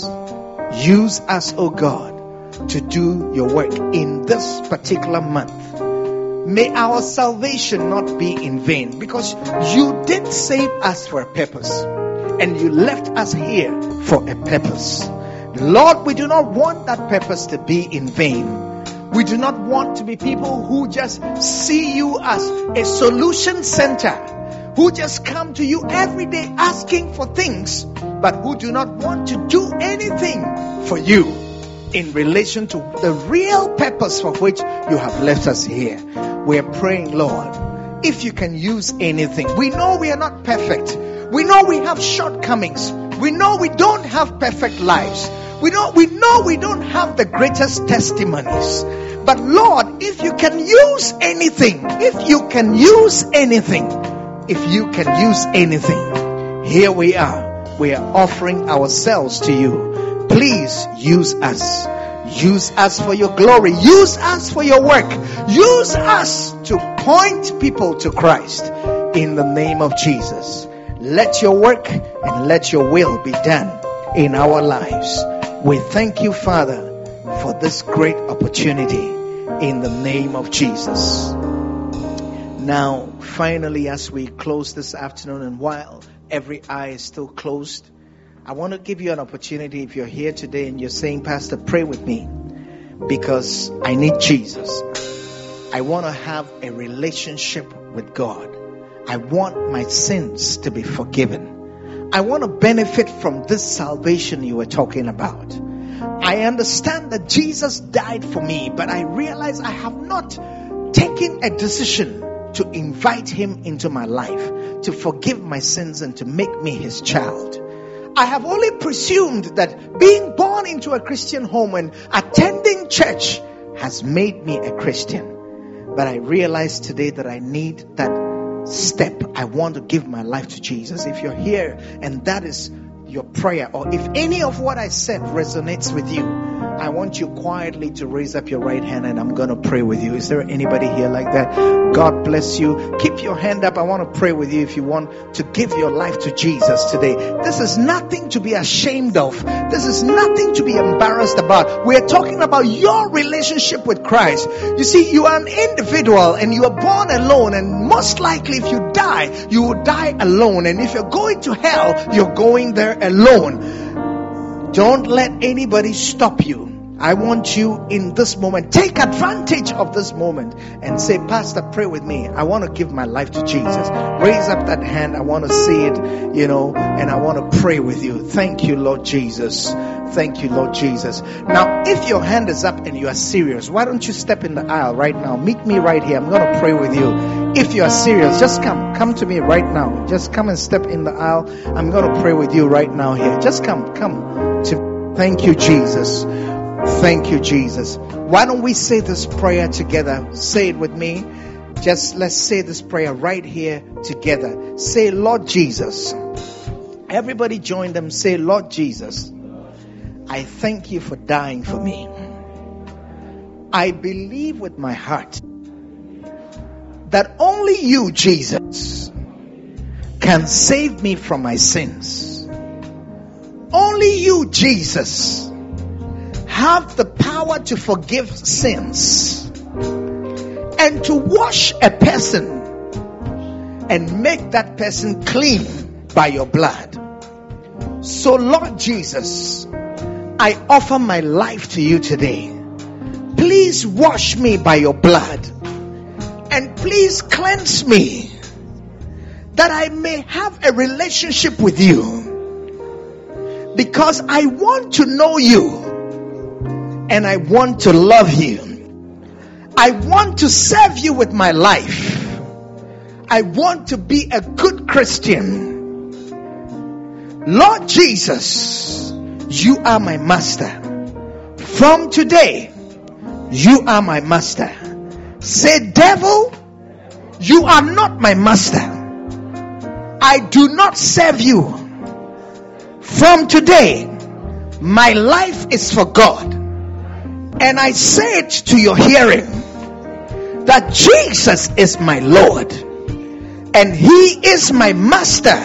Use us, oh God, to do your work in this particular month. May our salvation not be in vain, because you did save us for a purpose, and you left us here for a purpose. Lord, we do not want that purpose to be in vain. We do not want to be people who just see you as a solution center, who just come to you every day asking for things, but who do not want to do anything for you in relation to the real purpose for which you have left us here. We are praying, Lord, if you can use anything. We know we are not perfect. We know we have shortcomings. We know we don't have perfect lives. We know, we know we don't have the greatest testimonies. But Lord, if you can use anything, if you can use anything, if you can use anything, here we are. We are offering ourselves to you. Please use us. Use us for your glory. Use us for your work. Use us to point people to Christ. In the name of Jesus. Let your work and let your will be done in our lives. We thank you, Father, for this great opportunity. in the name of Jesus. Now, finally, as we close this afternoon, and while every eye is still closed, I want to give you an opportunity. If you're here today and you're saying, Pastor, pray with me because I need Jesus. I want to have a relationship with God. I want my sins to be forgiven. I want to benefit from this salvation you were talking about. I understand that Jesus died for me, but I realize I have not taken a decision to invite him into my life, to forgive my sins and to make me his child. I have only presumed that being born into a Christian home and attending church has made me a Christian. But I realize today that I need that step. I want to give my life to Jesus. If you're here and that is your prayer, or if any of what I said resonates with you, I want you quietly to raise up your right hand and I'm going to pray with you. Is there anybody here like that? God bless you. Keep your hand up. I want to pray with you if you want to give your life to Jesus today. This is nothing to be ashamed of. This is nothing to be embarrassed about. We're talking about your relationship with Christ. You see, you are an individual and you are born alone, and most likely if you die, you will die alone. And if you're going to hell, you're going there alone. Don't let anybody stop you. I want you in this moment, take advantage of this moment and say, Pastor, pray with me. I want to give my life to Jesus. Raise up that hand. I want to see it, you know, and I want to pray with you. Thank you, Lord Jesus. Thank you, Lord Jesus. Now, if your hand is up and you are serious, why don't you step in the aisle right now? Meet me right here. I'm going to pray with you. If you are serious, just come. Come to me right now. Just come and step in the aisle. I'm going to pray with you right now here. Just come. Come. To. Thank you, Jesus. Thank you, Jesus. Why don't we say this prayer together? Say it with me. Just let's say this prayer right here together. Say, Lord Jesus. Everybody join them. Say, Lord Jesus, I thank you for dying for me. I believe with my heart that only you, Jesus, can save me from my sins. Only you, Jesus, have the power to forgive sins and to wash a person and make that person clean by your blood. So, Lord Jesus, I offer my life to you today. Please wash me by your blood and please cleanse me that I may have a relationship with you, because I want to know you. And I want to love you. I want to serve you with my life. I want to be a good Christian. Lord Jesus, you are my master. From today, you are my master. Say, devil, you are not my master. I do not serve you. From today, my life is for God. And I say it to your hearing that Jesus is my Lord and he is my master.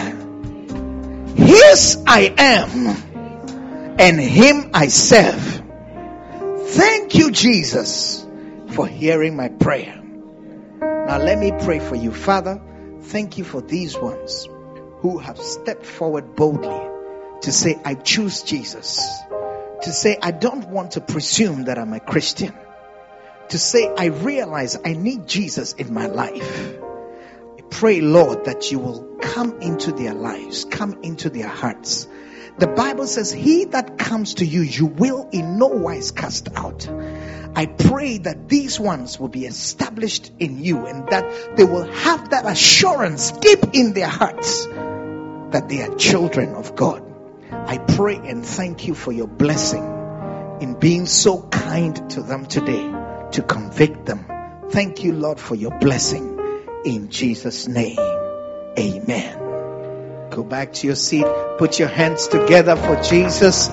His I am and him I serve. Thank you, Jesus, for hearing my prayer. Now let me pray for you. Father, thank you for these ones who have stepped forward boldly to say, I choose Jesus. To say, I don't want to presume that I'm a Christian. To say, I realize I need Jesus in my life. I pray, Lord, that you will come into their lives, come into their hearts. The Bible says, he that comes to you, you will in no wise cast out. I pray that these ones will be established in you and that they will have that assurance deep in their hearts that they are children of God. I pray and thank you for your blessing in being so kind to them today to convict them. Thank you, Lord, for your blessing in Jesus' name. Amen. Go back to your seat. Put your hands together for Jesus.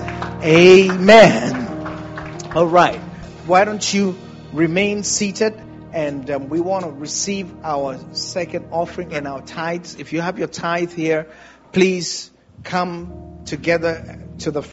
Amen. All right. Why don't you remain seated? And um, we want to receive our second offering and our tithes. If you have your tithe here, please come together to the